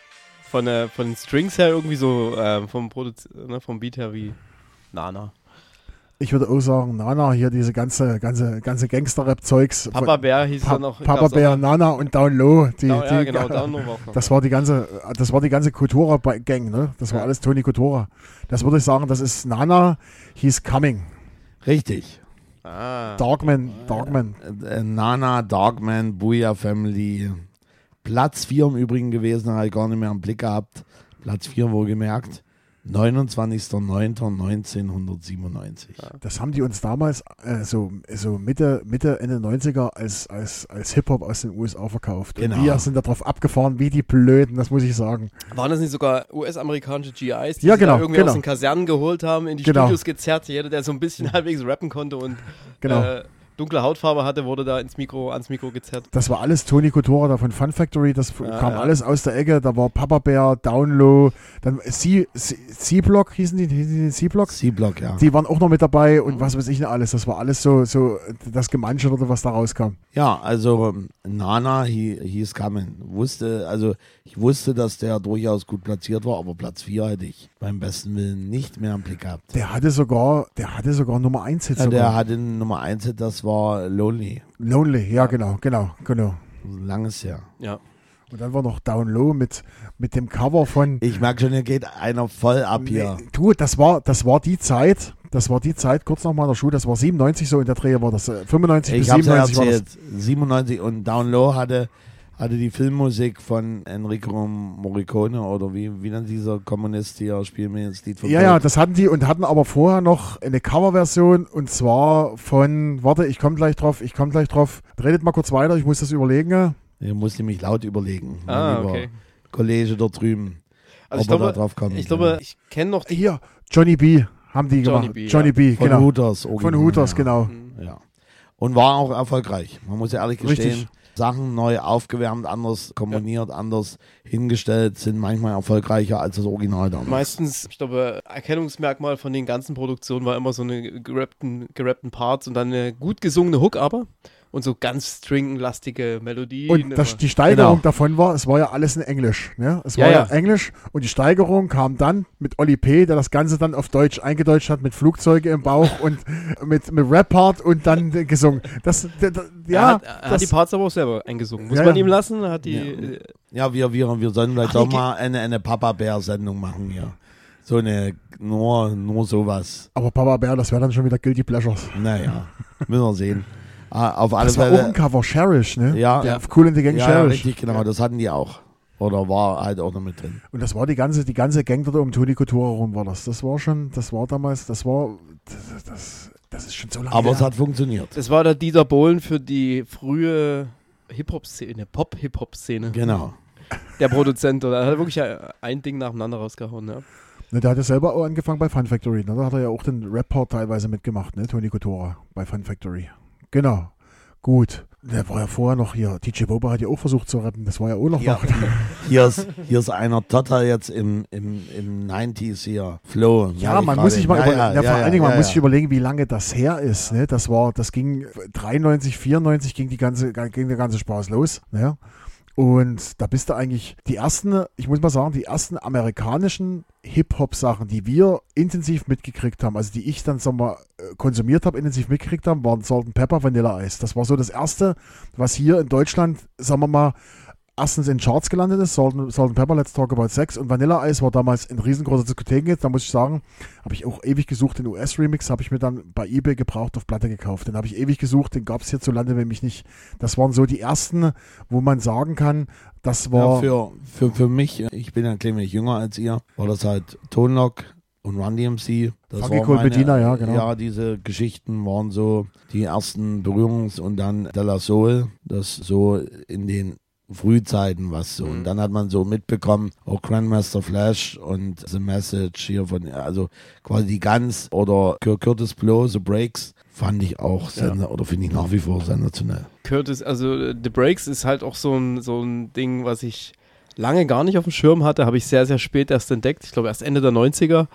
von, äh, von den Strings her irgendwie so, äh, vom, Produz ne, vom Beat her wie Nana. Ich würde auch sagen, Nana, hier diese ganze, ganze, ganze Gangster-Rap-Zeugs. Papa Bär hieß pa dann noch. Papa Bär, Nana und Down Low. Die, Down, ja, die, genau, Down Low war auch noch. Das war die ganze, das war die ganze Kultura-Gang, ne? Das war Ja. alles Tony Kultura. Das würde ich sagen, das ist Nana, he's coming. Richtig. Ah. Darkman, Darkman. Äh, Nana, Darkman, Booyah Family. Platz vier im Übrigen gewesen, habe ich gar nicht mehr im Blick gehabt. Platz vier wohlgemerkt. neunundzwanzigster neunter neunzehnhundertsiebenundneunzig. Das haben die uns damals äh, so, so Mitte, Mitte, Ende neunziger als, als, als Hip-Hop aus den U S A verkauft. Genau. Und wir sind da drauf abgefahren, wie die Blöden, das muss ich sagen. Waren das nicht sogar U S-amerikanische G Is, die Ja, sich genau, da irgendwie genau. aus den Kasernen geholt haben, in die Genau. Studios gezerrt? Jeder, der so ein bisschen halbwegs rappen konnte und Genau. äh, dunkle Hautfarbe hatte, wurde da ins Mikro, ans Mikro gezerrt. Das war alles Tony Kultura da von Fun Factory, das Ja, kam ja. alles aus der Ecke, da war Papa Bär, Down Low, dann C- C- C-Block, hießen die, hießen die C-Blocks? C-Block, ja. Die waren auch noch mit dabei und was weiß ich nicht alles, das war alles so, so das Gemeinschafte, was da rauskam. Ja, also ähm, Nana, he, he's coming. Wusste, also ich wusste, dass der durchaus gut platziert war, aber Platz vier hätte ich beim besten Willen nicht mehr im Blick gehabt. Der hatte sogar, der hatte sogar Nummer eins Hit Ja, sogar. der hatte Nummer eins, das war Lonely. Lonely, ja genau, genau, genau. Langes her. Ja. Und dann war noch Down Low mit, mit dem Cover von. Ich merke schon, hier geht einer voll ab hier. Nee, du, das war, das war die Zeit, das war die Zeit, kurz nach meiner Schule, das war siebenundneunzig so in der Dreh, war das äh, fünfundneunzig bis Ich habe ja siebenundneunzig war das. erzählt, siebenundneunzig und Down Low hatte, hatte die Filmmusik von Enrico Morricone oder wie, wie nennt dieser Kommunist hier, spielen mir jetzt Lied von Ja, Tod. ja, das hatten die und hatten aber vorher noch eine Coverversion und zwar von, warte, ich komme gleich drauf, ich komme gleich drauf. Redet mal kurz weiter, ich muss das überlegen. Ich muss nämlich laut überlegen. mein Ah, lieber okay. Kollege da drüben. Also ich ob er glaube, da drauf kommt. ich glaube, ich kenne noch die. Hier, Johnny B. haben die Johnny gemacht. B, Johnny ja. B, Von genau. Hooters. Von original, Hooters, ja. genau. Mhm. Ja. Und war auch erfolgreich. Man muss ja ehrlich gestehen, Richtig. Sachen neu aufgewärmt, anders komponiert, anders hingestellt, sind manchmal erfolgreicher als das Original damals. Meistens, ich glaube, Erkennungsmerkmal von den ganzen Produktionen war immer so eine gerappten, gerappten Parts und dann eine gut gesungene Hook aber und so ganz stringlastige Melodien. Und das, immer. die Steigerung Genau. davon war, es war ja alles in Englisch. Ne? Es Ja, war ja, ja. Englisch und die Steigerung kam dann mit Oli P., der das Ganze dann auf Deutsch eingedeutscht hat, mit Flugzeuge im Bauch und mit, mit Rap-Part und dann äh, gesungen. Das, d- d- er ja, hat, er das, hat die Parts aber auch selber eingesungen. Muss Ja, man ja. ihm lassen. Hat die, Ja. äh, Ja, wir, wir, wir sollen vielleicht Ach, doch die- mal eine, eine Papa-Bär-Sendung machen hier. So eine, nur, nur sowas. aber Papa Bär, das wäre dann schon wieder Guilty Pleasures. Naja, müssen wir sehen. Ah, auf alle Das war auch ein Fälle. Cover, Cherish, ne? Ja. Der Cool in the Gang Ja, Cherish. richtig, genau, das hatten die auch. Oder war halt auch noch mit drin. Und das war die ganze, die ganze Gang da um Tony Couture rum war das. Das war schon, das war damals, das war, das, das, das ist schon so lange Aber es her. hat funktioniert. das war der Dieter Bohlen für die frühe Hip-Hop-Szene, Pop-Hip-Hop-Szene. Genau. Der Produzent, oder? Er hat wirklich ein Ding nacheinander rausgehauen, ja. Ne, der hat ja selber auch angefangen bei Fun Factory. Ne? Da hat er ja auch den Rap-Part teilweise mitgemacht, ne? Tony Couture bei Fun Factory. Genau. Gut. Der war ja vorher noch hier. D J Boba hat ja auch versucht zu rappen. Das war ja auch noch Ja. mal. Hier ist, hier ist einer total jetzt im, im, im neunziger hier. Flow. Ja, merke man ich muss gerade. sich mal ja, über, ja, ja, ja, vor allen Dingen, ja, man ja, muss ja. sich überlegen, wie lange das her ist. Ne? Das war, das ging dreiundneunzig, vierundneunzig ging die ganze, ging der ganze Spaß los. Ne? Und da bist du eigentlich die ersten, ich muss mal sagen, die ersten amerikanischen Hip-Hop-Sachen, die wir intensiv mitgekriegt haben, also die ich dann, sagen wir, konsumiert habe, intensiv mitgekriegt haben, waren Salt and Pepper, Vanilla Ice. Das war so das erste, was hier in Deutschland, sagen wir mal, erstens in Charts gelandet ist, Salt and, Salt and Pepper, Let's Talk About Sex, und Vanilla Ice war damals ein riesengroßer Diskotheken. Da muss ich sagen, habe ich auch ewig gesucht, den U S-Remix habe ich mir dann bei eBay gebraucht auf Platte gekauft. Den habe ich ewig gesucht, den gab es hierzulande nämlich nicht. Das waren so die ersten, wo man sagen kann, das war... Ja, für, für, für mich, ich bin ja ein klein wenig jünger als ihr, war das halt Tonlock und Run D M C. Das Funky war Cold meine- Medina, ja, genau. Ja, diese Geschichten waren so die ersten Berührungs- und dann De La Soul, das so in den Frühzeiten was so. Mhm. Und dann hat man so mitbekommen, auch Grandmaster Flash und The Message hier von, also quasi die ganz, oder Cur- Curtis Blow, The Breaks, fand ich auch sender, oder finde ich nach wie vor sensationell. Curtis, also äh, The Breaks ist halt auch so ein, so ein Ding, was ich lange gar nicht auf dem Schirm hatte, habe ich sehr, sehr spät erst entdeckt. Ich glaube erst Ende der neunziger.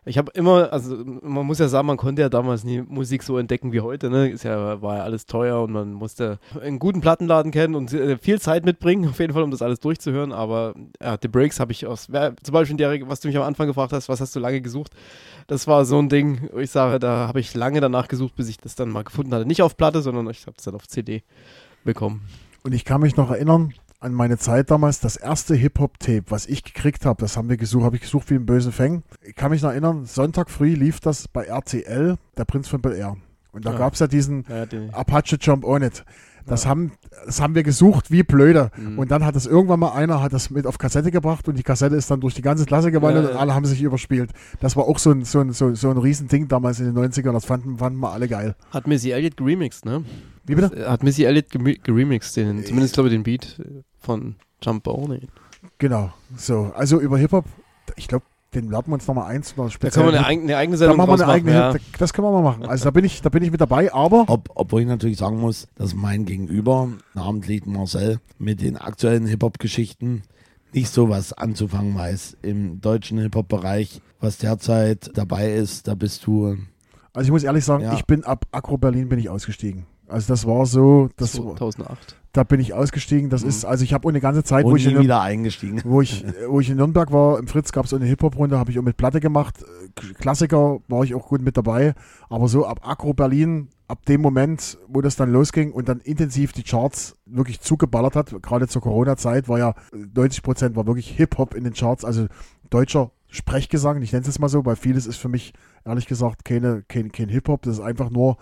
Ich habe immer, also man muss ja sagen, man konnte ja damals nie Musik so entdecken wie heute, ne? Ist ja, war ja alles teuer und man musste einen guten Plattenladen kennen und äh, viel Zeit mitbringen, auf jeden Fall, um das alles durchzuhören. Aber ja, The Breaks habe ich aus, wär, zum Beispiel, der, was du mich am Anfang gefragt hast, was hast du lange gesucht? Das war so ein Ding, wo ich sage, da habe ich lange danach gesucht, bis ich das dann mal gefunden hatte. Nicht auf Platte, sondern ich habe es dann auf C D bekommen. Und ich kann mich noch erinnern an meine Zeit damals, das erste Hip-Hop-Tape, was ich gekriegt habe, das haben wir gesucht, habe ich gesucht wie im bösen Feng. Ich kann mich noch erinnern, Sonntag früh lief das bei R T L, der Prinz von Bel-Air. Und da Ja. gab es ja diesen Ja, die, Apache Jump On It. Das, Ja. haben, das haben wir gesucht wie blöde. Mhm. Und dann hat das irgendwann mal einer, hat das mit auf Kassette gebracht und die Kassette ist dann durch die ganze Klasse gewandert Ja, ja. und alle haben sich überspielt. Das war auch so ein, so ein, so, so ein Riesending damals in den neunzigern. Das fanden, fanden wir alle geil. hat Missy Elliott geremixed, ne? Wie bitte? Hat Missy Elliott gemi- geremixed, den, zumindest glaube ich den Beat von Jump On It. Genau. So, also über Hip-Hop, ich glaube, den laden wir uns nochmal eins oder Da speziell. können wir eine, eig- eine eigene da Sendung machen wir draus eine eigene, machen, ja. das können wir mal machen. Also da bin ich, da bin ich mit dabei, aber Ob, obwohl ich natürlich sagen muss, dass mein Gegenüber, namentlich Marcel, mit den aktuellen Hip-Hop-Geschichten nicht so was anzufangen weiß. Im deutschen Hip-Hop-Bereich, was derzeit dabei ist, da bist du... also ich muss ehrlich sagen, Ja. ich bin ab Agro Berlin bin ich ausgestiegen. Also das war so, das, zweitausendacht. da bin ich ausgestiegen. Das Mhm. ist, also ich habe auch eine ganze Zeit, wo Und ich, in, nie wieder eingestiegen. wo, ich, wo ich in Nürnberg war, im Fritz gab es so eine Hip-Hop-Runde, habe ich auch mit Platte gemacht. Klassiker war ich auch gut mit dabei. Aber so ab Agro Berlin, ab dem Moment, wo das dann losging und dann intensiv die Charts wirklich zugeballert hat, gerade zur Corona-Zeit, war ja neunzig Prozent war wirklich Hip-Hop in den Charts, also deutscher Sprechgesang, ich nenne es jetzt mal so, weil vieles ist für mich, ehrlich gesagt, keine, kein, kein Hip-Hop, das ist einfach nur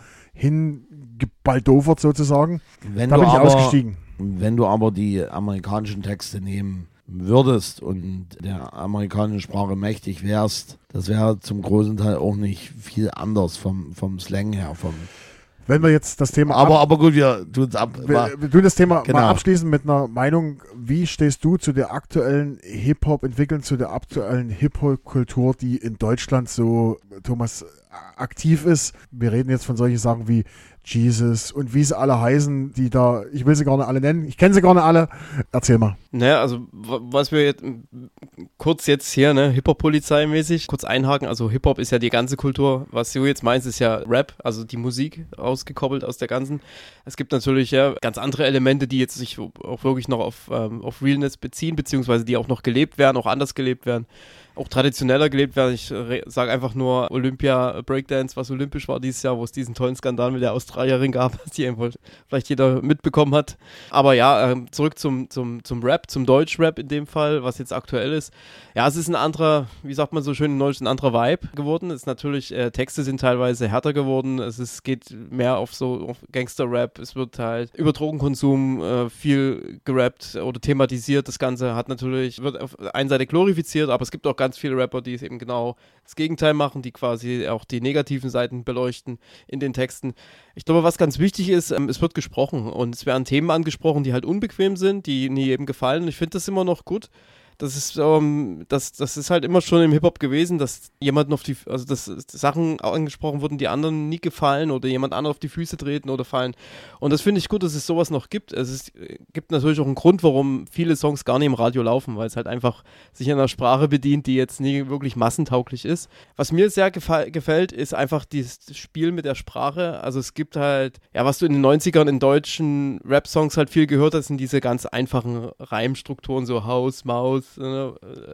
hingebaldovert sozusagen. Wenn Da du bin ich aber, ausgestiegen. Wenn du aber die amerikanischen Texte nehmen würdest und der amerikanischen Sprache mächtig wärst, das wäre zum großen Teil auch nicht viel anders vom, vom Slang her. Vom Wenn wir jetzt das Thema aber, ab, aber gut, wir tun es ab. wir, wir tun das Thema Genau. mal abschließen mit einer Meinung, wie stehst du zu der aktuellen Hip-Hop-Entwicklung, zu der aktuellen Hip-Hop-Kultur, die in Deutschland so, Thomas, aktiv ist? Wir reden jetzt von solchen Sachen wie Jesus und wie sie alle heißen, die da, ich will sie gar nicht alle nennen, ich kenne sie gar nicht alle. Erzähl mal. Naja, also w- was wir jetzt m, kurz jetzt hier, ne, Hip-Hop-Polizei-mäßig, kurz einhaken, also Hip-Hop ist ja die ganze Kultur, was du jetzt meinst, ist ja Rap, also die Musik ausgekoppelt aus der ganzen. Es gibt natürlich ja ganz andere Elemente, die jetzt sich auch wirklich noch auf, ähm, auf Realness beziehen, beziehungsweise die auch noch gelebt werden, auch anders gelebt werden, auch traditioneller gelebt werden. Ich äh, sage einfach nur Olympia Breakdance, was olympisch war dieses Jahr, wo es diesen tollen Skandal mit der Australierin gab, die einfach vielleicht jeder mitbekommen hat. Aber ja, ähm, zurück zum, zum, zum Rap, zum Deutschrap in dem Fall, was jetzt aktuell ist. Ja, es ist ein anderer, wie sagt man so schön in Deutsch, ein anderer Vibe geworden. Es ist natürlich, äh, Texte sind teilweise härter geworden. Es ist, geht mehr auf so auf Gangster-Rap. Es wird halt über Drogenkonsum äh, viel gerappt oder thematisiert. Das Ganze hat natürlich, wird auf der einen Seite glorifiziert, aber es gibt auch ganz viele Rapper, die es eben genau das Gegenteil machen, die quasi auch die negativen Seiten beleuchten in den Texten. Ich glaube, was ganz wichtig ist, ähm, es wird gesprochen und es werden Themen angesprochen, die halt unbequem sind, die nie jedem gefallen. Und ich finde das immer noch gut. Das ist, ähm, das, das ist halt immer schon im Hip-Hop gewesen, dass jemanden auf die, also dass Sachen angesprochen wurden, die anderen nie gefallen oder jemand anderen auf die Füße treten oder fallen. Und das finde ich gut, dass es sowas noch gibt. Es ist, gibt natürlich auch einen Grund, warum viele Songs gar nicht im Radio laufen, weil es halt einfach sich einer Sprache bedient, die jetzt nie wirklich massentauglich ist. Was mir sehr gefa- gefällt, ist einfach dieses Spiel mit der Sprache. Also es gibt halt, ja, was du in den neunzigern in deutschen Rap-Songs halt viel gehört hast, sind diese ganz einfachen Reimstrukturen, so Haus, Maus, äh,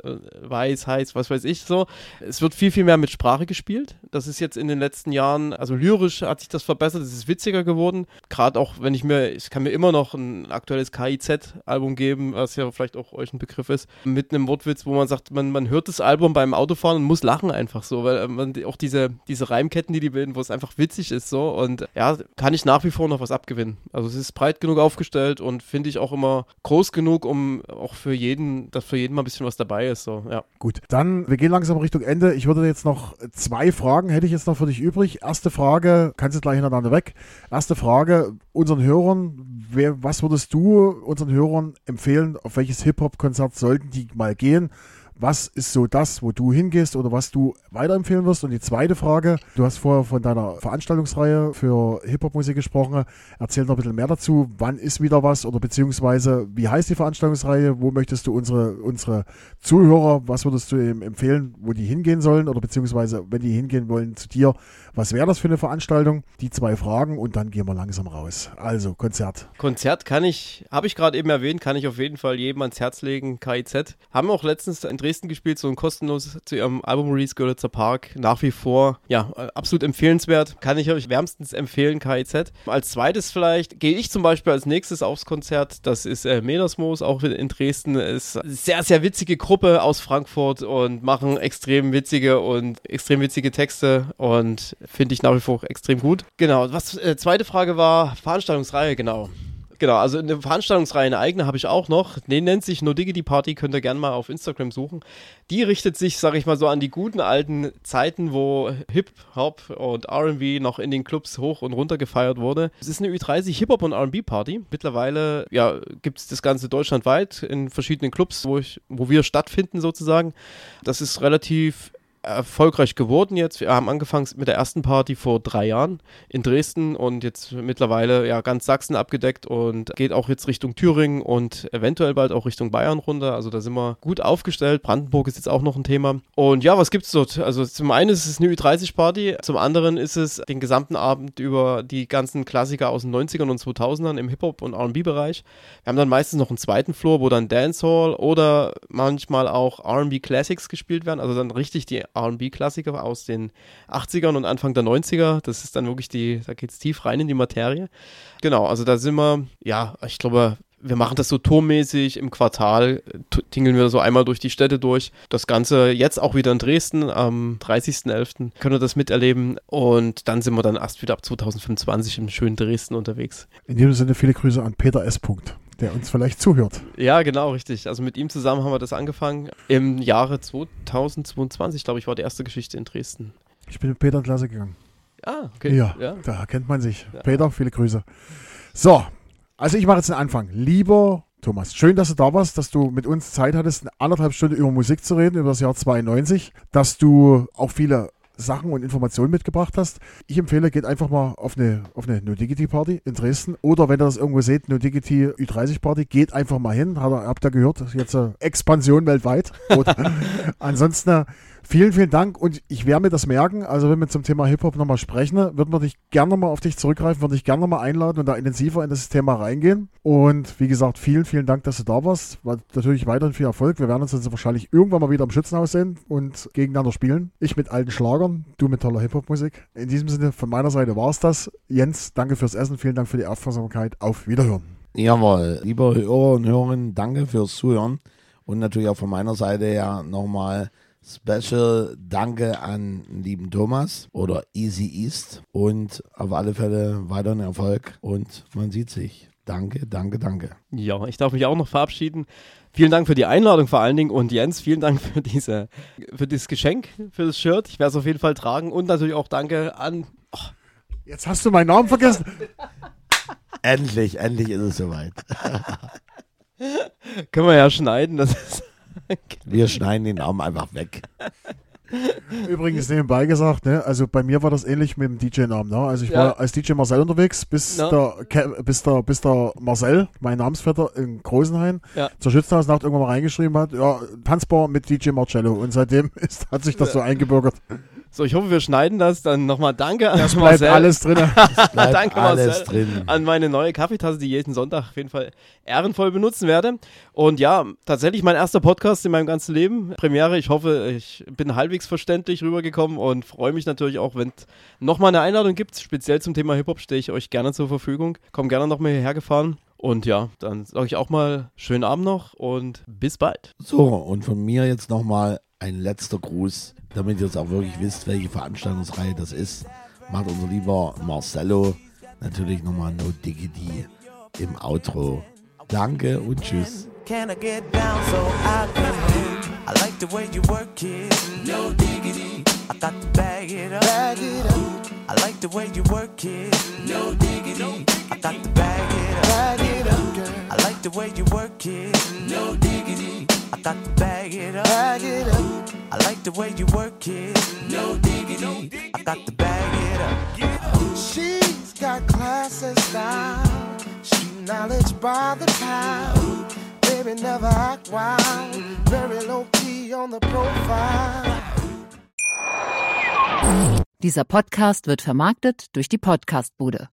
weiß, heiß, was weiß ich so. Es wird viel, viel mehr mit Sprache gespielt. Das ist jetzt in den letzten Jahren, also lyrisch hat sich das verbessert, es ist witziger geworden. Gerade auch, wenn ich mir, ich kann mir immer noch ein aktuelles K I Z-Album geben, was ja vielleicht auch euch ein Begriff ist, mit einem Wortwitz, wo man sagt, man, man hört das Album beim Autofahren und muss lachen einfach so, weil man auch diese, diese Reimketten, die die bilden, wo es einfach witzig ist so und ja, kann ich nach wie vor noch was abgewinnen. Also es ist breit genug aufgestellt und finde ich auch immer groß genug, um auch für jeden, dass für jeden mal ein bisschen was dabei ist, so, ja. Gut, dann, wir gehen langsam Richtung Ende. Ich würde jetzt noch zwei Fragen, hätte ich jetzt noch für dich übrig. Erste Frage, kannst du gleich hintereinander weg. Erste Frage, unseren Hörern, wer, was würdest du unseren Hörern empfehlen, auf welches Hip-Hop-Konzert sollten die mal gehen? was ist so das, wo du hingehst oder was du weiterempfehlen wirst? Und die zweite Frage, du hast vorher von deiner Veranstaltungsreihe für Hip-Hop-Musik gesprochen. Erzähl noch ein bisschen mehr dazu. Wann ist wieder was oder beziehungsweise wie heißt die Veranstaltungsreihe? Wo möchtest du unsere, unsere Zuhörer, was würdest du ihm empfehlen, wo die hingehen sollen oder beziehungsweise wenn die hingehen wollen zu dir, was wäre das für eine Veranstaltung? Die zwei Fragen und dann gehen wir langsam raus. Also Konzert. Konzert kann ich, habe ich gerade eben erwähnt, kann ich auf jeden Fall jedem ans Herz legen. K I Z. Haben auch letztens in Dresden gespielt, so ein kostenloses zu ihrem Album-Release Görlitzer Park. Nach wie vor, ja, absolut empfehlenswert. Kann ich euch wärmstens empfehlen, K I Z. Als zweites vielleicht gehe ich zum Beispiel als nächstes aufs Konzert. Das ist äh, Menersmoos, auch in Dresden. Ist eine sehr, sehr witzige Gruppe aus Frankfurt und machen extrem witzige und extrem witzige Texte und finde ich nach wie vor extrem gut. Genau, was äh, zweite Frage war, Veranstaltungsreihe, genau. Genau, also eine Veranstaltungsreihe, eine eigene habe ich auch noch. Die nennt sich No Diggity Party, könnt ihr gerne mal auf Instagram suchen. Die richtet sich, sage ich mal so, an die guten alten Zeiten, wo Hip-Hop und R and B noch in den Clubs hoch und runter gefeiert wurde. Es ist eine Ü dreißig Hip-Hop und R and B Party. Mittlerweile ja, gibt es das Ganze deutschlandweit in verschiedenen Clubs, wo, ich, wo wir stattfinden sozusagen. Das ist relativ erfolgreich geworden jetzt. Wir haben angefangen mit der ersten Party vor drei Jahren in Dresden und jetzt mittlerweile ja ganz Sachsen abgedeckt und geht auch jetzt Richtung Thüringen und eventuell bald auch Richtung Bayern runter. Also da sind wir gut aufgestellt. Brandenburg ist jetzt auch noch ein Thema. Und ja, was gibt's dort? Also zum einen ist es eine Ü dreißig Party, zum anderen ist es den gesamten Abend über die ganzen Klassiker aus den neunzigern und zweitausendern im Hip-Hop und R and B Bereich. Wir haben dann meistens noch einen zweiten Floor, wo dann Dancehall oder manchmal auch R and B Classics gespielt werden, also dann richtig die R and B-Klassiker aus den achtzigern und Anfang der neunziger. Das ist dann wirklich die, da geht's tief rein in die Materie. Genau, also da sind wir, ja, ich glaube, wir machen das so tourmäßig im Quartal, tingeln wir so einmal durch die Städte durch. Das Ganze jetzt auch wieder in Dresden am dreißigsten elften können wir das miterleben und dann sind wir dann erst wieder ab zwanzig fünfundzwanzig im schönen Dresden unterwegs. In diesem Sinne viele Grüße an Peter S. der uns vielleicht zuhört. Ja, genau, richtig. Also mit ihm zusammen haben wir das angefangen. Im Jahre zweitausendzweiundzwanzig, glaube ich, war die erste Geschichte in Dresden. Ich bin mit Peter in Klasse gegangen. Ah, okay. Ja, ja. Da kennt man sich. Ja. Peter, viele Grüße. So, also ich mache jetzt den Anfang. Lieber Thomas, schön, dass du da warst, dass du mit uns Zeit hattest, eine anderthalb Stunde über Musik zu reden, über das Jahr zweiundneunzig, dass du auch viele Sachen und Informationen mitgebracht hast. Ich empfehle, geht einfach mal auf eine, auf eine No Diggity Party in Dresden oder wenn ihr das irgendwo seht, No Diggity Ü dreißig Party, geht einfach mal hin. Habt ihr gehört, das ist jetzt eine Expansion weltweit. Ansonsten vielen, vielen Dank und ich werde mir das merken, also wenn wir zum Thema Hip-Hop nochmal sprechen, würden wir dich gerne nochmal auf dich zurückgreifen, würde ich gerne nochmal einladen und da intensiver in das Thema reingehen. Und wie gesagt, vielen, vielen Dank, dass du da warst. War natürlich weiterhin viel Erfolg. Wir werden uns also wahrscheinlich irgendwann mal wieder im Schützenhaus sehen und gegeneinander spielen. Ich mit alten Schlagern, du mit toller Hip-Hop-Musik. In diesem Sinne, von meiner Seite war es das. Jens, danke fürs Essen, vielen Dank für die Aufmerksamkeit. Auf Wiederhören. Jawohl, liebe Hörer und Hörerinnen, danke fürs Zuhören und natürlich auch von meiner Seite ja nochmal Special Danke an lieben Thomas oder Easy East und auf alle Fälle weiteren Erfolg und man sieht sich. Danke, danke, danke. Ja, ich darf mich auch noch verabschieden. Vielen Dank für die Einladung vor allen Dingen und Jens, vielen Dank für diese, für dieses Geschenk, für das Shirt. Ich werde es auf jeden Fall tragen und natürlich auch danke an... Oh. Jetzt hast du meinen Namen vergessen. Endlich, endlich ist es soweit. Können wir ja schneiden, das ist... Wir schneiden den Namen einfach weg. Übrigens nebenbei gesagt, ne, also bei mir war das ähnlich mit dem D J-Namen. Ne? Also ich ja. war als D J Marcel unterwegs, bis, ja. der, bis, der, bis der Marcel, mein Namensvetter in Großenhain, ja. zur Schützenhausnacht irgendwann mal reingeschrieben hat, ja, tanzbar mit D J Marcello. Und seitdem ist, hat sich das ja. so eingebürgert. So, ich hoffe, wir schneiden das. Dann nochmal danke an das bleibt Marcel. alles drin. Das bleibt danke alles Marcel drin. An meine neue Kaffeetasse, die ich jeden Sonntag auf jeden Fall ehrenvoll benutzen werde. Und ja, tatsächlich mein erster Podcast in meinem ganzen Leben. Premiere, ich hoffe, ich bin halbwegs verständlich rübergekommen und freue mich natürlich auch, wenn es nochmal eine Einladung gibt. Speziell zum Thema Hip-Hop stehe ich euch gerne zur Verfügung. Komm gerne nochmal hierher gefahren. Und ja, dann sage ich auch mal schönen Abend noch und bis bald. So, und von mir jetzt nochmal ein letzter Gruß, damit ihr jetzt auch wirklich wisst, welche Veranstaltungsreihe das ist. Macht unser lieber Marcello natürlich nochmal No Diggity im Outro. Danke und tschüss. Can I get down so I can move? I like the way you work it, no diggity. I got to bag it up, bag it up. I like the way you work it, no diggity. I got to bag it up, bag it up. I like the way you work it, no diggity. I got to bag it up. Bag it up. I like the way you work it. No diggity. I got to bag it up. She's got class and style. Street knowledge by the pound. Baby never act wild. Very low key on the profile. Dieser Podcast wird vermarktet durch die Podcastbude.